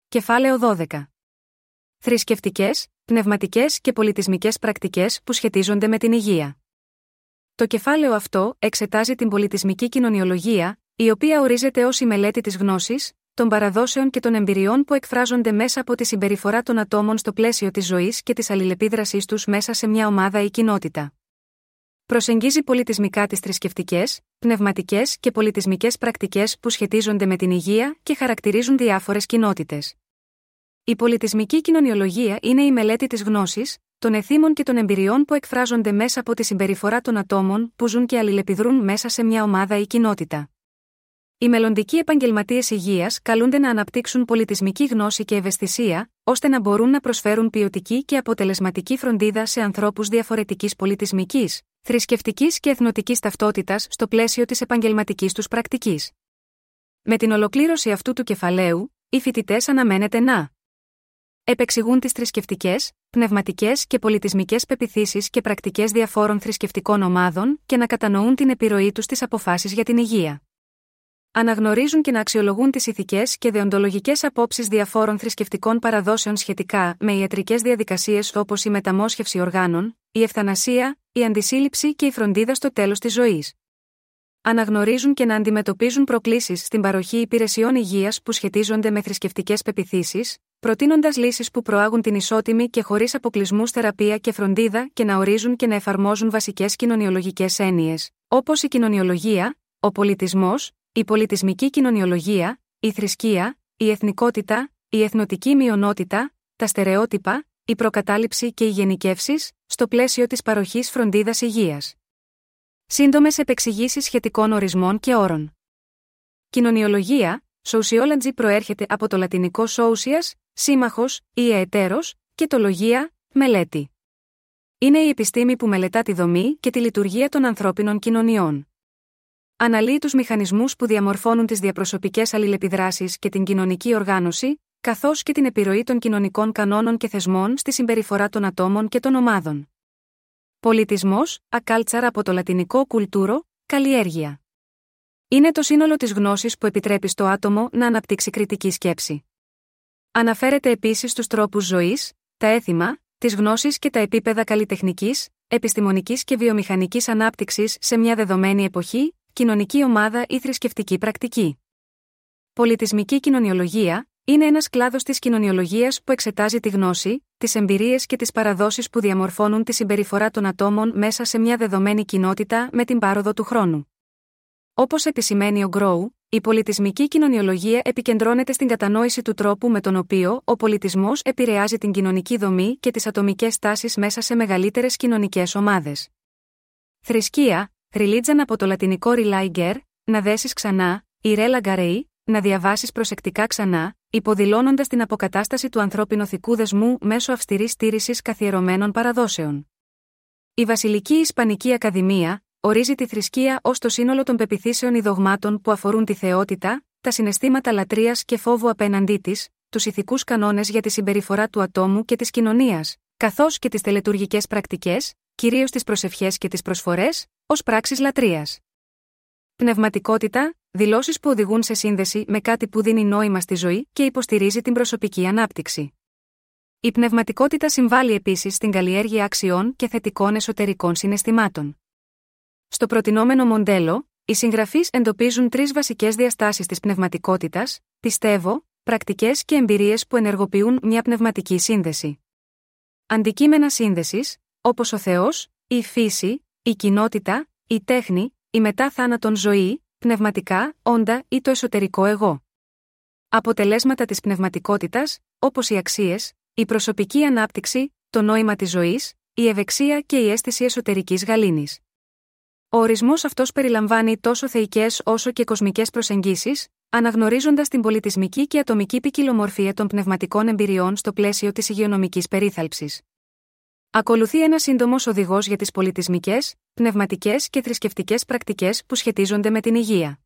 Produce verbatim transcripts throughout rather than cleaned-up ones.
Κεφάλαιο δώδεκα. Θρησκευτικές, πνευματικές και πολιτισμικές πρακτικές που σχετίζονται με την υγεία. Το κεφάλαιο αυτό εξετάζει την πολιτισμική κοινωνιολογία, η οποία ορίζεται ως η μελέτη της γνώσης, των παραδόσεων και των εμπειριών που εκφράζονται μέσα από τη συμπεριφορά των ατόμων στο πλαίσιο της ζωής και της αλληλεπίδρασής τους μέσα σε μια ομάδα ή κοινότητα. Προσεγγίζει πολιτισμικά τις θρησκευτικές, πνευματικές και πολιτισμικές πρακτικές που σχετίζονται με την υγεία και χαρακτηρίζουν διάφορες κοινότητες. Η πολιτισμική κοινωνιολογία είναι η μελέτη της γνώσης, των εθήμων και των εμπειριών που εκφράζονται μέσα από τη συμπεριφορά των ατόμων που ζουν και αλληλεπιδρούν μέσα σε μια ομάδα ή κοινότητα. Οι μελλοντικοί επαγγελματίες υγείας καλούνται να αναπτύξουν πολιτισμική γνώση και ευαισθησία, ώστε να μπορούν να προσφέρουν ποιοτική και αποτελεσματική φροντίδα σε ανθρώπους διαφορετικής πολιτισμικής, θρησκευτικής και εθνοτικής ταυτότητας στο πλαίσιο της επαγγελματικής τους πρακτικής. Με την ολοκλήρωση αυτού του κεφαλαίου, οι φοιτητές αναμένεται να επεξηγούν τις θρησκευτικές, πνευματικές και πολιτισμικές πεποιθήσεις και πρακτικές διαφόρων θρησκευτικών ομάδων και να κατανοούν την επιρροή τους στις αποφάσεις για την υγεία. Αναγνωρίζουν και να αξιολογούν τις ηθικές και δεοντολογικές απόψεις διαφόρων θρησκευτικών παραδόσεων σχετικά με ιατρικές διαδικασίες όπως η μεταμόσχευση οργάνων, η ευθανασία, η αντισύλληψη και η φροντίδα στο τέλος της ζωής. Αναγνωρίζουν και να αντιμετωπίζουν προκλήσεις στην παροχή υπηρεσιών υγείας που σχετίζονται με θρησκευτικές πεποιθήσεις, προτείνοντας λύσεις που προάγουν την ισότιμη και χωρίς αποκλεισμούς θεραπεία και φροντίδα και να ορίζουν και να εφαρμόζουν βασικές κοινωνιολογικές έννοιες, όπως η κοινωνιολογία, ο πολιτισμός, η πολιτισμική κοινωνιολογία, η θρησκεία, η εθνικότητα, η εθνοτική μειονότητα, τα στερεότυπα, η προκατάληψη και οι γενικεύσεις, στο πλαίσιο της παροχής φροντίδας υγείας. Σύντομες επεξηγήσεις σχετικών ορισμών και όρων. Κοινωνιολογία, sociology προέρχεται από το λατινικό socias, σύμμαχος ή εταίρος, και το λογία, μελέτη. Είναι η επιστήμη που μελετά τη δομή και τη λειτουργία των ανθρώπινων κοινωνιών. Αναλύει τους μηχανισμούς που διαμορφώνουν τις διαπροσωπικές αλληλεπιδράσεις και την κοινωνική οργάνωση, καθώς και την επιρροή των κοινωνικών κανόνων και θεσμών στη συμπεριφορά των ατόμων και των ομάδων. Πολιτισμός, a culture από το λατινικό culturo, καλλιέργεια. Είναι το σύνολο της γνώσης που επιτρέπει στο άτομο να αναπτύξει κριτική σκέψη. Αναφέρεται επίσης στους τρόπους ζωής, τα έθιμα, τις γνώσεις και τα επίπεδα καλλιτεχνικής, επιστημονικής και βιομηχανικής ανάπτυξης σε μια δεδομένη εποχή, κοινωνική ομάδα ή θρησκευτική πρακτική. Πολιτισμική κοινωνιολογία είναι ένας κλάδος της κοινωνιολογίας που εξετάζει τη γνώση, τις εμπειρίες και τις παραδόσεις που διαμορφώνουν τη συμπεριφορά των ατόμων μέσα σε μια δεδομένη κοινότητα με την πάροδο του χρόνου. Όπως επισημαίνει ο Γκρόου, η πολιτισμική κοινωνιολογία επικεντρώνεται στην κατανόηση του τρόπου με τον οποίο ο πολιτισμός επηρεάζει την κοινωνική δομή και τις ατομικές τάσεις μέσα σε μεγαλύτερες κοινωνικές ομάδες. Θρησκεία, religion από το λατινικό religere, να δέσεις ξανά, η re lagarei, να διαβάσεις προσεκτικά ξανά, υποδηλώνοντας την αποκατάσταση του ανθρώπινο-θικού δεσμού μέσω αυστηρής στήρησης καθιερωμένων παραδόσεων. Η Βασιλική Ισπανική Ακαδημία ορίζει τη θρησκεία ως το σύνολο των πεποιθήσεων ή δογμάτων που αφορούν τη θεότητα, τα συναισθήματα λατρείας και φόβου απέναντί της, τους ηθικούς κανόνες για τη συμπεριφορά του ατόμου και της κοινωνίας, καθώς και τις τελετουργικές πρακτικές, κυρίως τις προσευχές και τις προσφορές, ως πράξεις λατρείας. Πνευματικότητα, δηλώσεις που οδηγούν σε σύνδεση με κάτι που δίνει νόημα στη ζωή και υποστηρίζει την προσωπική ανάπτυξη. Η πνευματικότητα συμβάλλει επίσης στην καλλιέργεια αξιών και θετικών εσωτερικών συναισθημάτων. Στο προτινόμενο μοντέλο, οι συγγραφείς εντοπίζουν τρεις βασικές διαστάσεις της πνευματικότητας: πιστεύω, πρακτικές και εμπειρίες που ενεργοποιούν μια πνευματική σύνδεση. Αντικείμενα σύνδεσης, όπως ο Θεός, η φύση, η κοινότητα, η τέχνη, η μετά θάνατον ζωή, πνευματικά, όντα ή το εσωτερικό εγώ. Αποτελέσματα της πνευματικότητας, όπως οι αξίες, η προσωπική ανάπτυξη, το νόημα της ζωής, η ευεξία και η αίσθηση εσωτερικής γαλήνης. Ο ορισμός αυτός περιλαμβάνει τόσο θεϊκές όσο και κοσμικές προσεγγίσεις, αναγνωρίζοντας την πολιτισμική και ατομική ποικιλομορφία των πνευματικών εμπειριών στο πλαίσιο της υγειονομικής περίθαλψης. Ακολουθεί ένας σύντομος οδηγός για τις πολιτισμικές, πνευματικές και θρησκευτικές πρακτικές που σχετίζονται με την υγεία.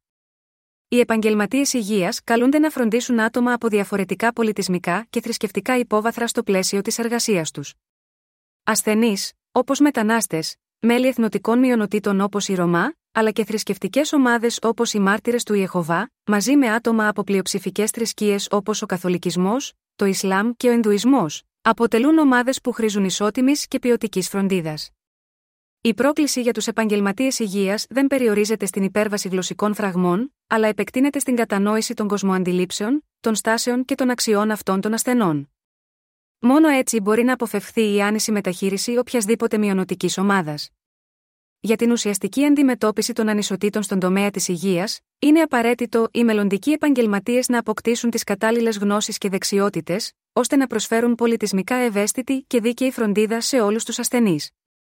Οι επαγγελματίες υγείας καλούνται να φροντίσουν άτομα από διαφορετικά πολιτισμικά και θρησκευτικά υπόβαθρα στο πλαίσιο της εργασίας τους. Ασθενείς, όπως μετανάστες, μέλη εθνοτικών μειονοτήτων όπως οι Ρωμά, αλλά και θρησκευτικές ομάδες όπως οι Μάρτυρες του Ιεχωβά, μαζί με άτομα από πλειοψηφικές θρησκείες όπως ο Καθολικισμός, το Ισλάμ και ο Ινδουισμός, αποτελούν ομάδες που χρήζουν ισότιμης και ποιοτικής φροντίδας. Η πρόκληση για τους επαγγελματίες υγείας δεν περιορίζεται στην υπέρβαση γλωσσικών φραγμών, αλλά επεκτείνεται στην κατανόηση των κοσμοαντιλήψεων, των στάσεων και των αξιών αυτών των ασθενών. Μόνο έτσι μπορεί να αποφευχθεί η άνηση μεταχείριση οποιασδήποτε μειονοτικής ομάδας. Για την ουσιαστική αντιμετώπιση των ανισοτήτων στον τομέα της υγείας, είναι απαραίτητο οι μελλοντικοί επαγγελματίες να αποκτήσουν τις κατάλληλες γνώσεις και δεξιότητες, ώστε να προσφέρουν πολιτισμικά ευαίσθητη και δίκαιη φροντίδα σε όλους τους ασθενείς.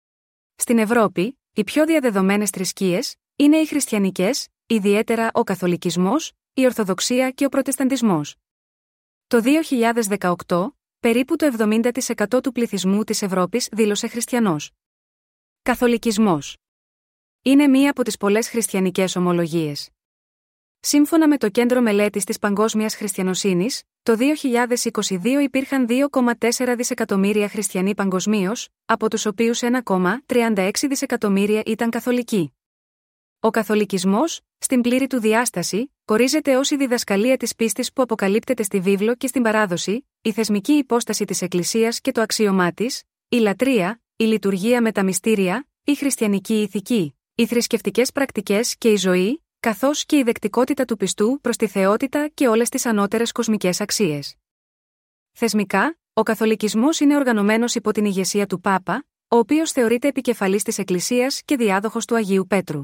Στην Ευρώπη, οι πιο διαδεδομένες θρησκείες είναι οι χριστιανικές, ιδιαίτερα ο Καθολικισμός, η Ορθοδοξία και ο Προτεσταντισμός. Το δύο χιλιάδες δεκαοκτώ, περίπου το εβδομήντα τοις εκατό του πληθυσμού της Ευρώπης δήλωσε χριστιανός. Καθολικισμός είναι μία από τις πολλές χριστιανικές ομολογίες. Σύμφωνα με το Κέντρο Μελέτης της Παγκόσμιας Χριστιανοσύνης, το δύο χιλιάδες είκοσι δύο υπήρχαν δύο κόμμα τέσσερα δισεκατομμύρια χριστιανοί παγκοσμίως, από τους οποίους ένα κόμμα τριάντα έξι δισεκατομμύρια ήταν καθολικοί. Ο καθολικισμός, στην πλήρη του διάσταση, ορίζεται ως η διδασκαλία της πίστης που αποκαλύπτεται στη βίβλο και στην παράδοση, η θεσμική υπόσταση της Εκκλησίας και το αξίωμά της, η λατρεία, η λειτουργία με τα μυστήρια, η χριστιανική ηθική, οι θρησκευτικές πρακτικές και η ζωή, καθώς και η δεκτικότητα του πιστού προς τη θεότητα και όλες τις ανώτερες κοσμικές αξίες. Θεσμικά, ο καθολικισμός είναι οργανωμένος υπό την ηγεσία του Πάπα, ο οποίος θεωρείται επικεφαλής της Εκκλησίας και διάδοχος του Αγίου Πέτρου.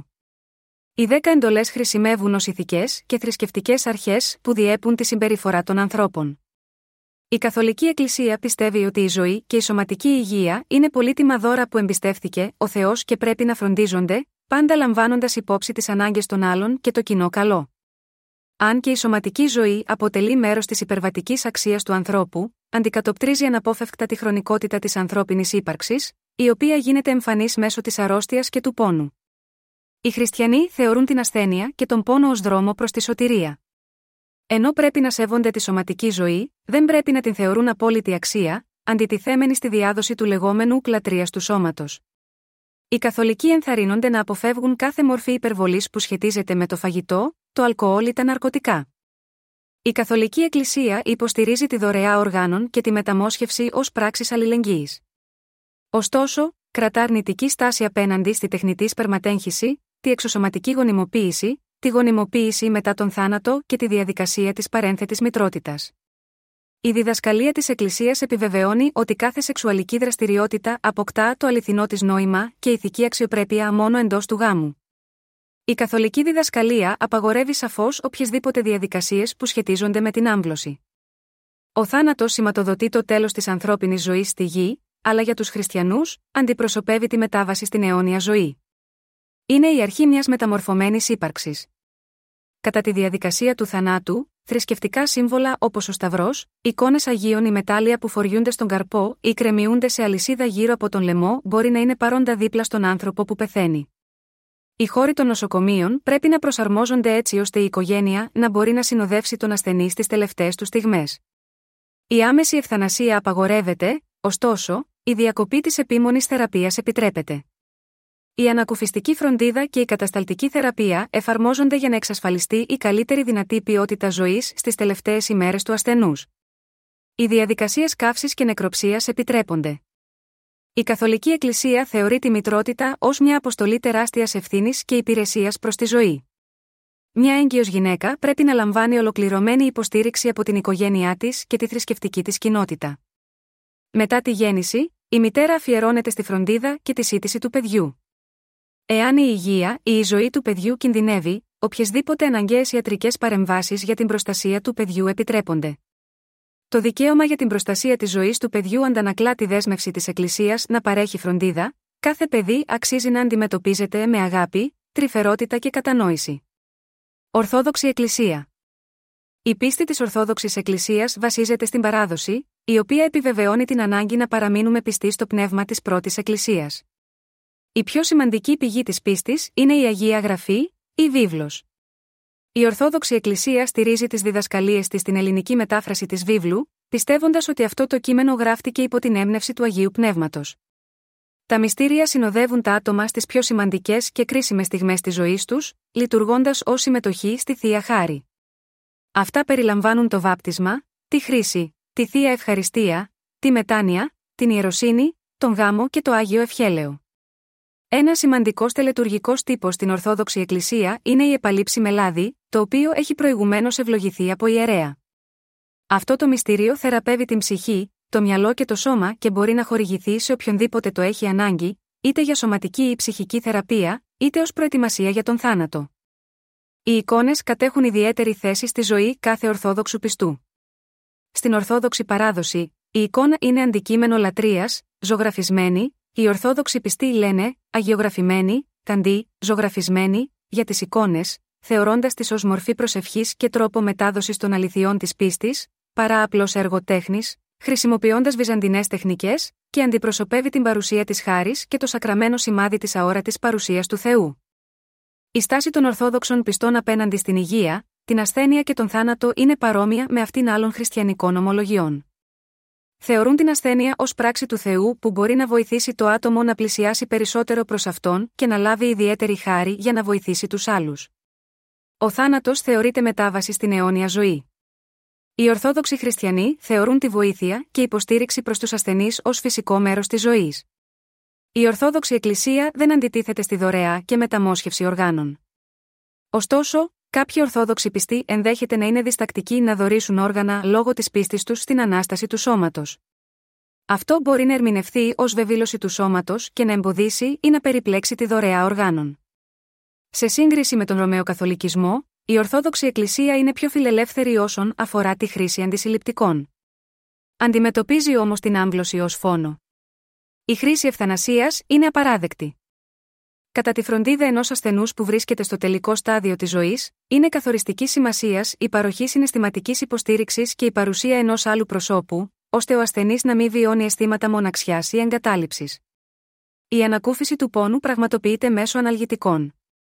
Οι δέκα εντολές χρησιμεύουν ως ηθικές και θρησκευτικές αρχές που διέπουν τη συμπεριφορά των ανθρώπων. Η Καθολική Εκκλησία πιστεύει ότι η ζωή και η σωματική υγεία είναι πολύτιμα δώρα που εμπιστεύθηκε ο Θεός και πρέπει να φροντίζονται, πάντα λαμβάνοντας υπόψη τις ανάγκες των άλλων και το κοινό καλό. Αν και η σωματική ζωή αποτελεί μέρος της υπερβατικής αξίας του ανθρώπου, αντικατοπτρίζει αναπόφευκτα τη χρονικότητα της ανθρώπινης ύπαρξης, η οποία γίνεται εμφανής μέσω της αρρώστιας και του πόνου. Οι χριστιανοί θεωρούν την ασθένεια και τον πόνο ως δρόμο προς τη σωτηρία. Ενώ πρέπει να σέβονται τη σωματική ζωή, δεν πρέπει να την θεωρούν απόλυτη αξία, αντιτιθέμενη στη διάδοση του λεγόμενου λατρείας του σώματος. Οι καθολικοί ενθαρρύνονται να αποφεύγουν κάθε μορφή υπερβολής που σχετίζεται με το φαγητό, το αλκοόλ ή τα ναρκωτικά. Η Καθολική Εκκλησία υποστηρίζει τη δωρεά οργάνων και τη μεταμόσχευση ως πράξεις αλληλεγγύης. Ωστόσο, κρατά αρνητική στάση απέναντι στη τεχνητή σπερματέγχυση, τη εξωσωματική γονιμοποίηση, τη γονιμοποίηση μετά τον θάνατο και τη διαδικασία της παρένθετης μητρότητας. Η διδασκαλία της Εκκλησίας επιβεβαιώνει ότι κάθε σεξουαλική δραστηριότητα αποκτά το αληθινό της νόημα και ηθική αξιοπρέπεια μόνο εντός του γάμου. Η καθολική διδασκαλία απαγορεύει σαφώς οποιασδήποτε διαδικασίες που σχετίζονται με την άμβλωση. Ο θάνατος σηματοδοτεί το τέλος της ανθρώπινης ζωής στη γη, αλλά για τους χριστιανούς αντιπροσωπεύει τη μετάβαση στην αιώνια ζωή. Είναι η αρχή μιας μεταμορφωμένης ύπαρξης. Κατά τη διαδικασία του θανάτου, θρησκευτικά σύμβολα όπως ο Σταυρός, εικόνες Αγίων ή μετάλλια που φοριούνται στον καρπό ή κρεμιούνται σε αλυσίδα γύρω από τον λαιμό μπορεί να είναι παρόντα δίπλα στον άνθρωπο που πεθαίνει. Οι χώροι των νοσοκομείων πρέπει να προσαρμόζονται έτσι ώστε η οικογένεια να μπορεί να συνοδεύσει τον ασθενή στις τελευταίες του στιγμές. Η άμεση ευθανασία απαγορεύεται, ωστόσο, η διακοπή της επίμονης θεραπείας επιτρέπεται. Η ανακουφιστική φροντίδα και η κατασταλτική θεραπεία εφαρμόζονται για να εξασφαλιστεί η καλύτερη δυνατή ποιότητα ζωής στις τελευταίες ημέρες του ασθενούς. Οι διαδικασίες καύσης και νεκροψίας επιτρέπονται. Η Καθολική Εκκλησία θεωρεί τη μητρότητα ως μια αποστολή τεράστιας ευθύνης και υπηρεσίας προς τη ζωή. Μια έγκυος γυναίκα πρέπει να λαμβάνει ολοκληρωμένη υποστήριξη από την οικογένειά της και τη θρησκευτική της κοινότητα. Μετά τη γέννηση, η μητέρα αφιερώνεται στη φροντίδα και τη σύτηση του παιδιού. Εάν η υγεία ή η ζωή του παιδιού κινδυνεύει, οποιασδήποτε αναγκαίες ιατρικές παρεμβάσεις για την προστασία του παιδιού επιτρέπονται. Το δικαίωμα για την προστασία της ζωής του παιδιού αντανακλά τη δέσμευση της Εκκλησίας να παρέχει φροντίδα. Κάθε παιδί αξίζει να αντιμετωπίζεται με αγάπη, τρυφερότητα και κατανόηση. Ορθόδοξη Εκκλησία. Η πίστη της Ορθόδοξης Εκκλησίας βασίζεται στην παράδοση, η οποία επιβεβαιώνει την ανάγκη να παραμείνουμε πιστοί στο πνεύμα της πρώτης Εκκλησίας. Η πιο σημαντική πηγή της πίστης είναι η Αγία Γραφή, η βίβλος. Η Ορθόδοξη Εκκλησία στηρίζει τις διδασκαλίες της στην ελληνική μετάφραση της βίβλου, πιστεύοντας ότι αυτό το κείμενο γράφτηκε υπό την έμπνευση του Αγίου Πνεύματος. Τα μυστήρια συνοδεύουν τα άτομα στις πιο σημαντικές και κρίσιμες στιγμές της ζωής τους, λειτουργώντας ως συμμετοχή στη Θεία Χάρη. Αυτά περιλαμβάνουν το βάπτισμα, τη χρήση, τη Θεία Ευχαριστία, τη μετάνοια, την ιεροσύνη, τον γάμο και το Άγιο Ευχέλαιο. Ένα σημαντικός τελετουργικός τύπος στην Ορθόδοξη Εκκλησία είναι η επαλήψη λάδι, το οποίο έχει προηγουμένως ευλογηθεί από ιερέα. Αυτό το μυστήριο θεραπεύει την ψυχή, το μυαλό και το σώμα και μπορεί να χορηγηθεί σε οποιονδήποτε το έχει ανάγκη, είτε για σωματική ή ψυχική θεραπεία, είτε ως προετοιμασία για τον θάνατο. Οι εικόνες κατέχουν ιδιαίτερη θέση στη ζωή κάθε Ορθόδοξου πιστού. Στην Ορθόδοξη παράδοση, η εικόνα είναι αντικείμενο λατρείας, ζωγραφισμένη, οι Ορθόδοξοι πιστοί λένε αγιογραφημένη, καντί, ζωγραφισμένη, για τις εικόνες, θεωρώντας τις ως μορφή προσευχής και τρόπο μετάδοσης των αληθιών της πίστης, παρά απλώς έργο τέχνης, χρησιμοποιώντας βυζαντινές τεχνικές, και αντιπροσωπεύει την παρουσία της χάρης και το σακραμένο σημάδι της αόρατης παρουσίας του Θεού. Η στάση των Ορθόδοξων πιστών απέναντι στην υγεία, την ασθένεια και τον θάνατο είναι παρόμοια με αυτήν άλλων χριστιανικών ομολογιών. Θεωρούν την ασθένεια ως πράξη του Θεού που μπορεί να βοηθήσει το άτομο να πλησιάσει περισσότερο προς Αυτόν και να λάβει ιδιαίτερη χάρη για να βοηθήσει τους άλλους. Ο θάνατος θεωρείται μετάβαση στην αιώνια ζωή. Οι Ορθόδοξοι χριστιανοί θεωρούν τη βοήθεια και υποστήριξη προς τους ασθενείς ως φυσικό μέρος της ζωής. Η Ορθόδοξη Εκκλησία δεν αντιτίθεται στη δωρεά και μεταμόσχευση οργάνων. Ωστόσο, κάποιοι Ορθόδοξοι πιστοί ενδέχεται να είναι διστακτικοί να δωρήσουν όργανα λόγω της πίστης τους στην Ανάσταση του σώματος. Αυτό μπορεί να ερμηνευθεί ως βεβήλωση του σώματος και να εμποδίσει ή να περιπλέξει τη δωρεά οργάνων. Σε σύγκριση με τον Ρωμαιοκαθολικισμό, η Ορθόδοξη Εκκλησία είναι πιο φιλελεύθερη όσον αφορά τη χρήση αντισυλληπτικών. Αντιμετωπίζει όμως την άμβλωση ως φόνο. Η χρήση ευθανασίας είναι απαράδεκτη. Κατά τη φροντίδα ενός ασθενούς που βρίσκεται στο τελικό στάδιο της ζωής, είναι καθοριστικής σημασίας η παροχή συναισθηματικής υποστήριξης και η παρουσία ενός άλλου προσώπου, ώστε ο ασθενής να μην βιώνει αισθήματα μοναξιάς ή εγκατάλειψης. Η ανακούφιση του πόνου πραγματοποιείται μέσω αναλγητικών.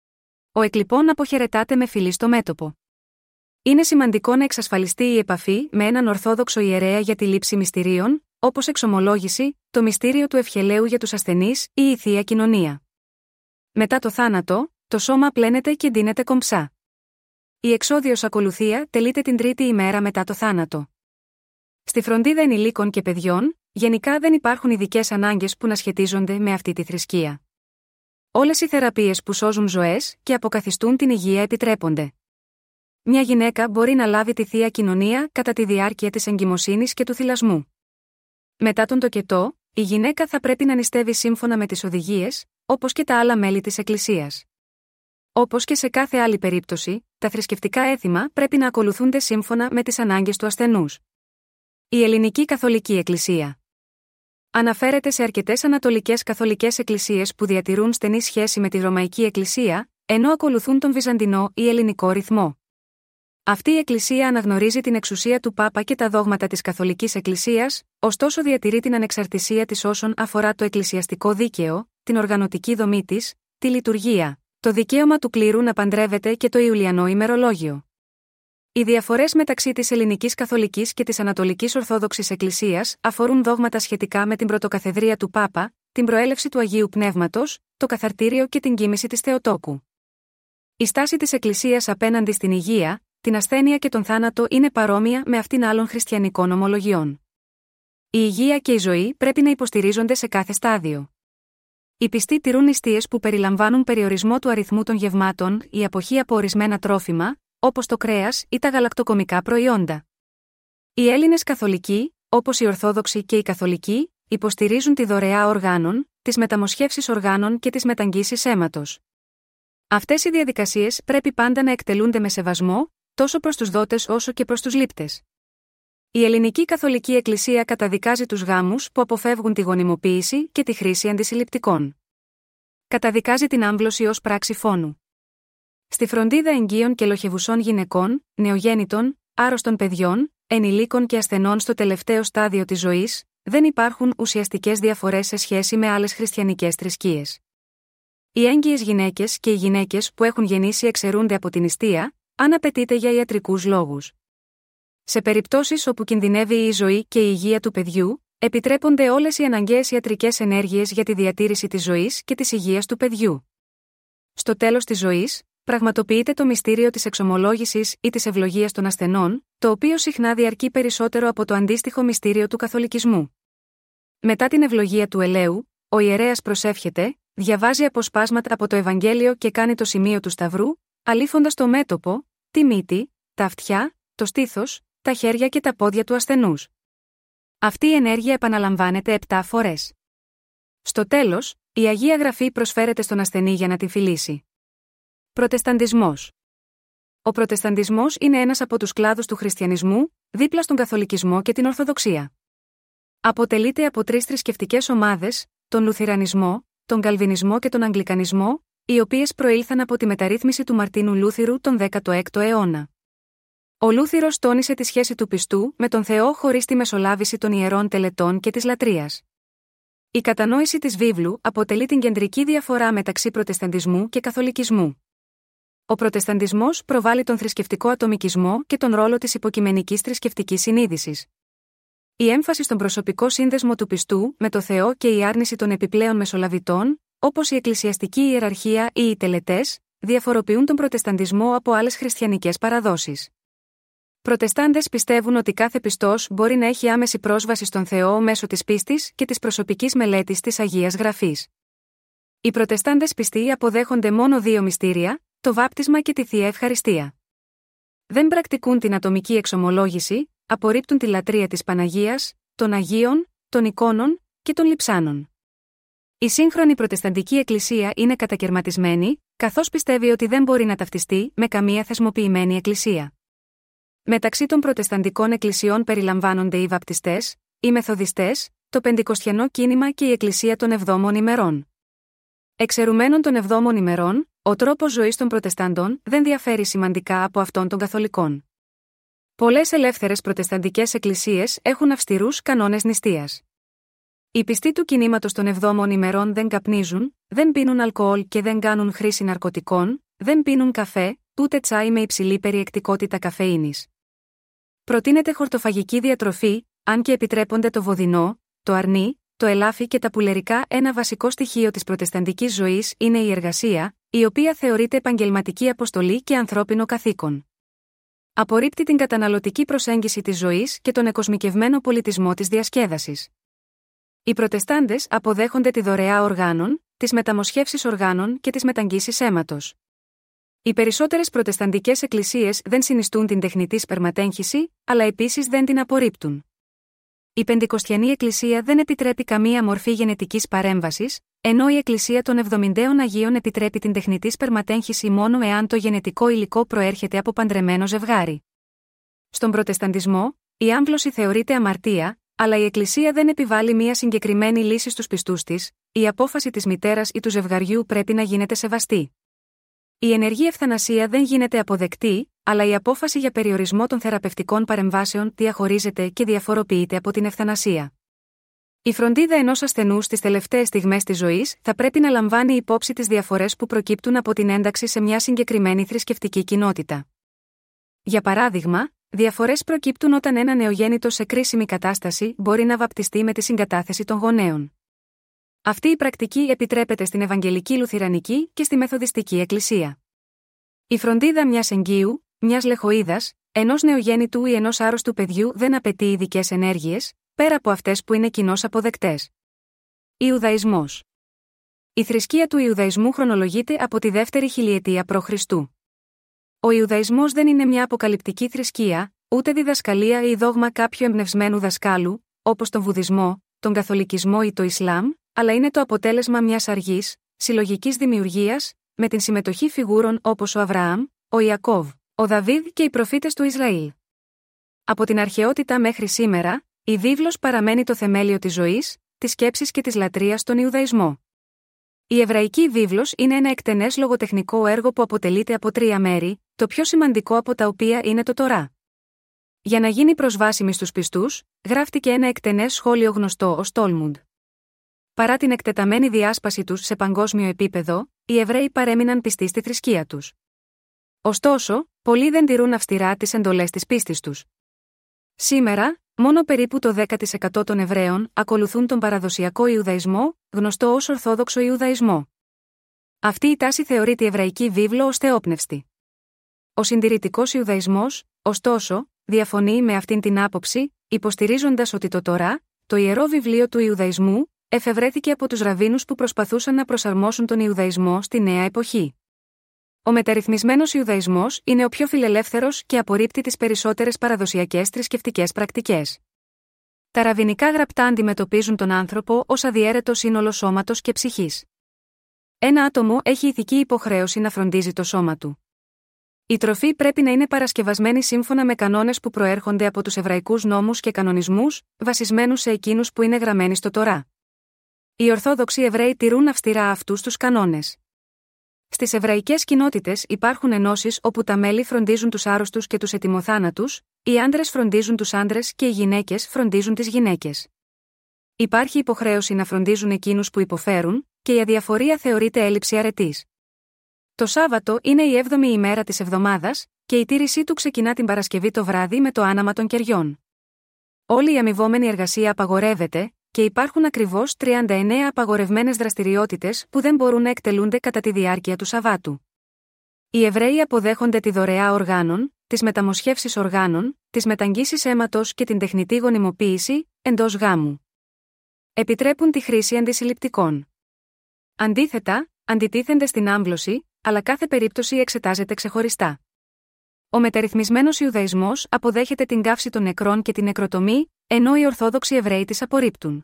Ο εκλειπών αποχαιρετάται με φιλί στο μέτωπο. Είναι σημαντικό να εξασφαλιστεί η επαφή με έναν Ορθόδοξο ιερέα για τη λήψη μυστηρίων, όπως εξομολόγηση, το μυστήριο του ευχελαίου για τους ασθενείς ή η Θεία Κοινωνία. Μετά το θάνατο, το σώμα πλένεται και ντύνεται κομψά. Η εξόδιος ακολουθία τελείται την τρίτη ημέρα μετά το θάνατο. Στη φροντίδα ενηλίκων και παιδιών, γενικά δεν υπάρχουν ειδικές ανάγκες που να σχετίζονται με αυτή τη θρησκεία. Όλες οι θεραπείες που σώζουν ζωές και αποκαθιστούν την υγεία επιτρέπονται. Μια γυναίκα μπορεί να λάβει τη Θεία Κοινωνία κατά τη διάρκεια της εγκυμοσύνης και του θυλασμού. Μετά τον τοκετό, η γυναίκα θα πρέπει να νηστεύει σύμφωνα με τις οδηγίες, όπως και τα άλλα μέλη της Εκκλησίας. Όπως και σε κάθε άλλη περίπτωση, τα θρησκευτικά έθιμα πρέπει να ακολουθούνται σύμφωνα με τις ανάγκες του ασθενούς. Η Ελληνική Καθολική Εκκλησία αναφέρεται σε αρκετές ανατολικές καθολικές εκκλησίες που διατηρούν στενή σχέση με τη Ρωμαϊκή Εκκλησία, ενώ ακολουθούν τον βυζαντινό ή ελληνικό ρυθμό. Αυτή η Εκκλησία αναγνωρίζει την εξουσία του Πάπα και τα δόγματα της Καθολικής Εκκλησίας, ωστόσο διατηρεί την ανεξαρτησία της όσον αφορά το εκκλησιαστικό δίκαιο, την οργανωτική δομή της, τη λειτουργία, το δικαίωμα του κλήρου να παντρεύεται και το Ιουλιανό ημερολόγιο. Οι διαφορές μεταξύ της Ελληνικής Καθολικής και της Ανατολικής Ορθόδοξης Εκκλησίας αφορούν δόγματα σχετικά με την πρωτοκαθεδρία του Πάπα, την προέλευση του Αγίου Πνεύματος, το καθαρτήριο και την κοίμηση της Θεοτόκου. Η στάση της Εκκλησίας απέναντι στην υγεία, την ασθένεια και τον θάνατο είναι παρόμοια με αυτήν άλλων χριστιανικών ομολογιών. Η υγεία και η ζωή πρέπει να υποστηρίζονται σε κάθε στάδιο. Οι πιστοί τηρούν νηστείες που περιλαμβάνουν περιορισμό του αριθμού των γευμάτων ή αποχή από ορισμένα τρόφιμα, όπως το κρέας ή τα γαλακτοκομικά προϊόντα. Οι Έλληνες Καθολικοί, όπως οι Ορθόδοξοι και οι Καθολικοί, υποστηρίζουν τη δωρεά οργάνων, τις μεταμοσχεύσεις οργάνων και τις μεταγγίσεις αίματος. Αυτές οι διαδικασίες πρέπει πάντα να εκτελούνται με σεβασμό, τόσο προς τους δότες όσο και προς τους λήπτες. Η Ελληνική Καθολική Εκκλησία καταδικάζει τους γάμους που αποφεύγουν τη γονιμοποίηση και τη χρήση αντισυλληπτικών. Καταδικάζει την άμβλωση ως πράξη φόνου. Στη φροντίδα εγγύων και λοχευουσών γυναικών, νεογέννητων, άρρωστων παιδιών, ενηλίκων και ασθενών στο τελευταίο στάδιο της ζωής, δεν υπάρχουν ουσιαστικές διαφορές σε σχέση με άλλες χριστιανικές θρησκείες. Οι έγκυες γυναίκες και οι γυναίκες που έχουν γεννήσει εξαιρούνται από την νηστεία, αν απαιτείται για ιατρικούς λόγους. Σε περιπτώσεις όπου κινδυνεύει η ζωή και η υγεία του παιδιού, επιτρέπονται όλες οι αναγκαίες ιατρικές ενέργειες για τη διατήρηση της ζωής και της υγείας του παιδιού. Στο τέλος της ζωής, πραγματοποιείται το μυστήριο της εξομολόγησης ή της ευλογίας των ασθενών, το οποίο συχνά διαρκεί περισσότερο από το αντίστοιχο μυστήριο του καθολικισμού. Μετά την ευλογία του ελαίου, ο ιερέας προσεύχεται, διαβάζει αποσπάσματα από το Ευαγγέλιο και κάνει το σημείο του σταυρού, αλήφοντας το μέτωπο, τη μύτη, τα αυτιά, το στήθος, τα χέρια και τα πόδια του ασθενούς. Αυτή η ενέργεια επαναλαμβάνεται επτά φορές. Στο τέλος, η Αγία Γραφή προσφέρεται στον ασθενή για να την φιλήσει. Προτεσταντισμός. Ο Προτεσταντισμός είναι ένας από τους κλάδους του χριστιανισμού, δίπλα στον Καθολικισμό και την Ορθοδοξία. Αποτελείται από τρεις θρησκευτικές ομάδες, τον Λουθυρανισμό, τον Καλβινισμό και τον Αγγλικανισμό, οι οποίες προήλθαν από τη μεταρρύθμιση του Μαρτίνου Λούθυρου τον δέκατο έκτο αιώνα. Ο Λούθυρος τόνισε τη σχέση του πιστού με τον Θεό χωρίς τη μεσολάβηση των ιερών τελετών και της λατρείας. Η κατανόηση της βίβλου αποτελεί την κεντρική διαφορά μεταξύ Προτεσταντισμού και Καθολικισμού. Ο Προτεσταντισμός προβάλλει τον θρησκευτικό ατομικισμό και τον ρόλο της υποκειμενικής θρησκευτικής συνείδησης. Η έμφαση στον προσωπικό σύνδεσμο του πιστού με το Θεό και η άρνηση των επιπλέον μεσολαβητών, όπως η εκκλησιαστική ιεραρχία ή οι τελετές, διαφοροποιούν τον Προτεσταντισμό από άλλες χριστιανικές παραδόσεις. Προτεστάντες πιστεύουν ότι κάθε πιστός μπορεί να έχει άμεση πρόσβαση στον Θεό μέσω της πίστης και της προσωπικής μελέτης της Αγίας Γραφής. Οι Προτεστάντες πιστοί αποδέχονται μόνο δύο μυστήρια, το βάπτισμα και τη Θεία Ευχαριστία. Δεν πρακτικούν την ατομική εξομολόγηση, απορρίπτουν τη λατρεία της Παναγίας, των Αγίων, των εικόνων και των λειψάνων. Η σύγχρονη Προτεσταντική Εκκλησία είναι κατακερματισμένη, καθώς πιστεύει ότι δεν μπορεί να ταυτιστεί με καμία θεσμοποιημένη εκκλησία. Μεταξύ των προτεσταντικών εκκλησιών περιλαμβάνονται οι βαπτιστές, οι μεθοδιστές, το πεντηκοστιανό κίνημα και η Εκκλησία των Εβδόμων ημερών. Εξαιρουμένων των Εβδόμων ημερών, ο τρόπος ζωής των Προτεσταντών δεν διαφέρει σημαντικά από αυτόν των Καθολικών. Πολλές ελεύθερες προτεσταντικές εκκλησίες έχουν αυστηρούς κανόνες νηστείας. Οι πιστοί του κινήματος των Εβδόμων ημερών δεν καπνίζουν, δεν πίνουν αλκοόλ και δεν κάνουν χρήση ναρκωτικών, δεν πίνουν καφέ, ούτε τσάι με υψηλή περιεκτικότητα καφεΐνης. Προτείνεται χορτοφαγική διατροφή, αν και επιτρέπονται το βοδινό, το αρνί, το ελάφι και τα πουλερικά. Ένα βασικό στοιχείο της προτεσταντικής ζωής είναι η εργασία, η οποία θεωρείται επαγγελματική αποστολή και ανθρώπινο καθήκον. Απορρίπτει την καταναλωτική προσέγγιση της ζωής και τον εκοσμικευμένο πολιτισμό της διασκέδασης. Οι Προτεστάντες αποδέχονται τη δωρεά οργάνων, τις μεταμοσχεύσεις οργάνων και τις μεταγγίσεις αίματος. Οι περισσότερες προτεσταντικές εκκλησίες δεν συνιστούν την τεχνητή σπερματέγχυση, αλλά επίσης δεν την απορρίπτουν. Η Πεντηκοστιανή Εκκλησία δεν επιτρέπει καμία μορφή γενετικής παρέμβασης, ενώ η Εκκλησία των Εβδομηνταίων Αγίων επιτρέπει την τεχνητή σπερματέγχυση μόνο εάν το γενετικό υλικό προέρχεται από παντρεμένο ζευγάρι. Στον Προτεσταντισμό, η άμβλωση θεωρείται αμαρτία, αλλά η Εκκλησία δεν επιβάλλει μία συγκεκριμένη λύση στους πιστούς της, η απόφαση της μητέρας ή του ζευγαριού πρέπει να γίνεται σεβαστή. Η ενεργή ευθανασία δεν γίνεται αποδεκτή, αλλά η απόφαση για περιορισμό των θεραπευτικών παρεμβάσεων διαχωρίζεται και διαφοροποιείται από την ευθανασία. Η φροντίδα ενός ασθενού στις τελευταίες στιγμές της ζωής θα πρέπει να λαμβάνει υπόψη τις διαφορές που προκύπτουν από την ένταξη σε μια συγκεκριμένη θρησκευτική κοινότητα. Για παράδειγμα, διαφορές προκύπτουν όταν ένα νεογέννητο σε κρίσιμη κατάσταση μπορεί να βαπτιστεί με τη συγκατάθεση των γονέων. Αυτή η πρακτική επιτρέπεται στην Ευαγγελική Λουθυρανική και στη Μεθοδιστική Εκκλησία. Η φροντίδα μιας εγγύου, μιας λεχοΐδας, ενός νεογέννητου ή ενός άρρωστου παιδιού δεν απαιτεί ειδικές ενέργειες, πέρα από αυτές που είναι κοινώς αποδεκτές. Ιουδαϊσμός. Η θρησκεία του Ιουδαϊσμού χρονολογείται από τη δεύτερη χιλιετία π.Χ. Ο Ιουδαϊσμός δεν είναι μια αποκαλυπτική θρησκεία, ούτε διδασκαλία ή δόγμα κάποιου εμπνευσμένου δασκάλου, όπως τον Βουδισμό, τον Καθολικισμό ή το Ισλάμ, αλλά είναι το αποτέλεσμα μιας αργής, συλλογικής δημιουργίας, με την συμμετοχή φιγούρων όπως ο Αβραάμ, ο Ιακώβ, ο Δαβίδ και οι προφήτες του Ισραήλ. Από την αρχαιότητα μέχρι σήμερα, η βίβλος παραμένει το θεμέλιο της ζωής, της σκέψης και της λατρείας στον Ιουδαϊσμό. Η Εβραϊκή βίβλος είναι ένα εκτενές λογοτεχνικό έργο που αποτελείται από τρία μέρη, το πιο σημαντικό από τα οποία είναι το Τορά. Για να γίνει προσβάσιμη στους πιστούς, γράφτηκε ένα εκτενές σχόλιο γνωστό ως Τόλμουντ. Παρά την εκτεταμένη διάσπαση τους σε παγκόσμιο επίπεδο, οι Εβραίοι παρέμειναν πιστοί στη θρησκεία τους. Ωστόσο, πολλοί δεν τηρούν αυστηρά τις εντολές της πίστης τους. Σήμερα, Μόνο περίπου το δέκα τοις εκατό των Εβραίων ακολουθούν τον παραδοσιακό Ιουδαϊσμό, γνωστό ως Ορθόδοξο Ιουδαϊσμό. Αυτή η τάση θεωρεί τη εβραϊκή βίβλο ως θεόπνευστη. Ο συντηρητικός Ιουδαϊσμός, ωστόσο, διαφωνεί με αυτήν την άποψη, υποστηρίζοντας ότι το Τωρά, το ιερό βιβλίο του Ιουδαϊσμού, εφευρέθηκε από τους ραββίνους που προσπαθούσαν να προσαρμόσουν τον Ιουδαϊσμό στη νέα εποχή. Ο μεταρρυθμισμένος Ιουδαϊσμός είναι ο πιο φιλελεύθερος και απορρίπτει τις περισσότερες παραδοσιακές θρησκευτικές πρακτικές. Τα ραββινικά γραπτά αντιμετωπίζουν τον άνθρωπο ως αδιαίρετο σύνολο σώματος και ψυχής. Ένα άτομο έχει ηθική υποχρέωση να φροντίζει το σώμα του. Η τροφή πρέπει να είναι παρασκευασμένη σύμφωνα με κανόνες που προέρχονται από τους εβραϊκούς νόμους και κανονισμούς, βασισμένους σε εκείνους που είναι γραμμένοι στο Τωρά. Οι Ορθόδοξοι Εβραίοι τηρούν αυστηρά αυτούς τους κανόνες. Στις εβραϊκές κοινότητες υπάρχουν ενώσεις όπου τα μέλη φροντίζουν τους άρρωστους και τους ετοιμοθάνατους, οι άντρες φροντίζουν τους άντρες και οι γυναίκες φροντίζουν τις γυναίκες. Υπάρχει υποχρέωση να φροντίζουν εκείνους που υποφέρουν, και η αδιαφορία θεωρείται έλλειψη αρετής. Το Σάββατο είναι η έβδομη ημέρα της εβδομάδας, και η τήρησή του ξεκινά την Παρασκευή το βράδυ με το άναμα των κεριών. Όλη η αμοιβόμενη εργασία απαγορεύεται, και υπάρχουν ακριβώς τριάντα εννέα απαγορευμένες δραστηριότητες που δεν μπορούν να εκτελούνται κατά τη διάρκεια του Σαββάτου. Οι Εβραίοι αποδέχονται τη δωρεά οργάνων, τις μεταμοσχεύσεις οργάνων, τις μεταγγίσεις αίματος και την τεχνητή γονιμοποίηση εντός γάμου. Επιτρέπουν τη χρήση αντισυλληπτικών. Αντίθετα, αντιτίθενται στην άμβλωση, αλλά κάθε περίπτωση εξετάζεται ξεχωριστά. Ο μεταρρυθμισμένος Ιουδαϊσμός αποδέχεται την καύση των νεκρών και την νεκροτομή, ενώ οι Ορθόδοξοι Εβραίοι τις απορρίπτουν.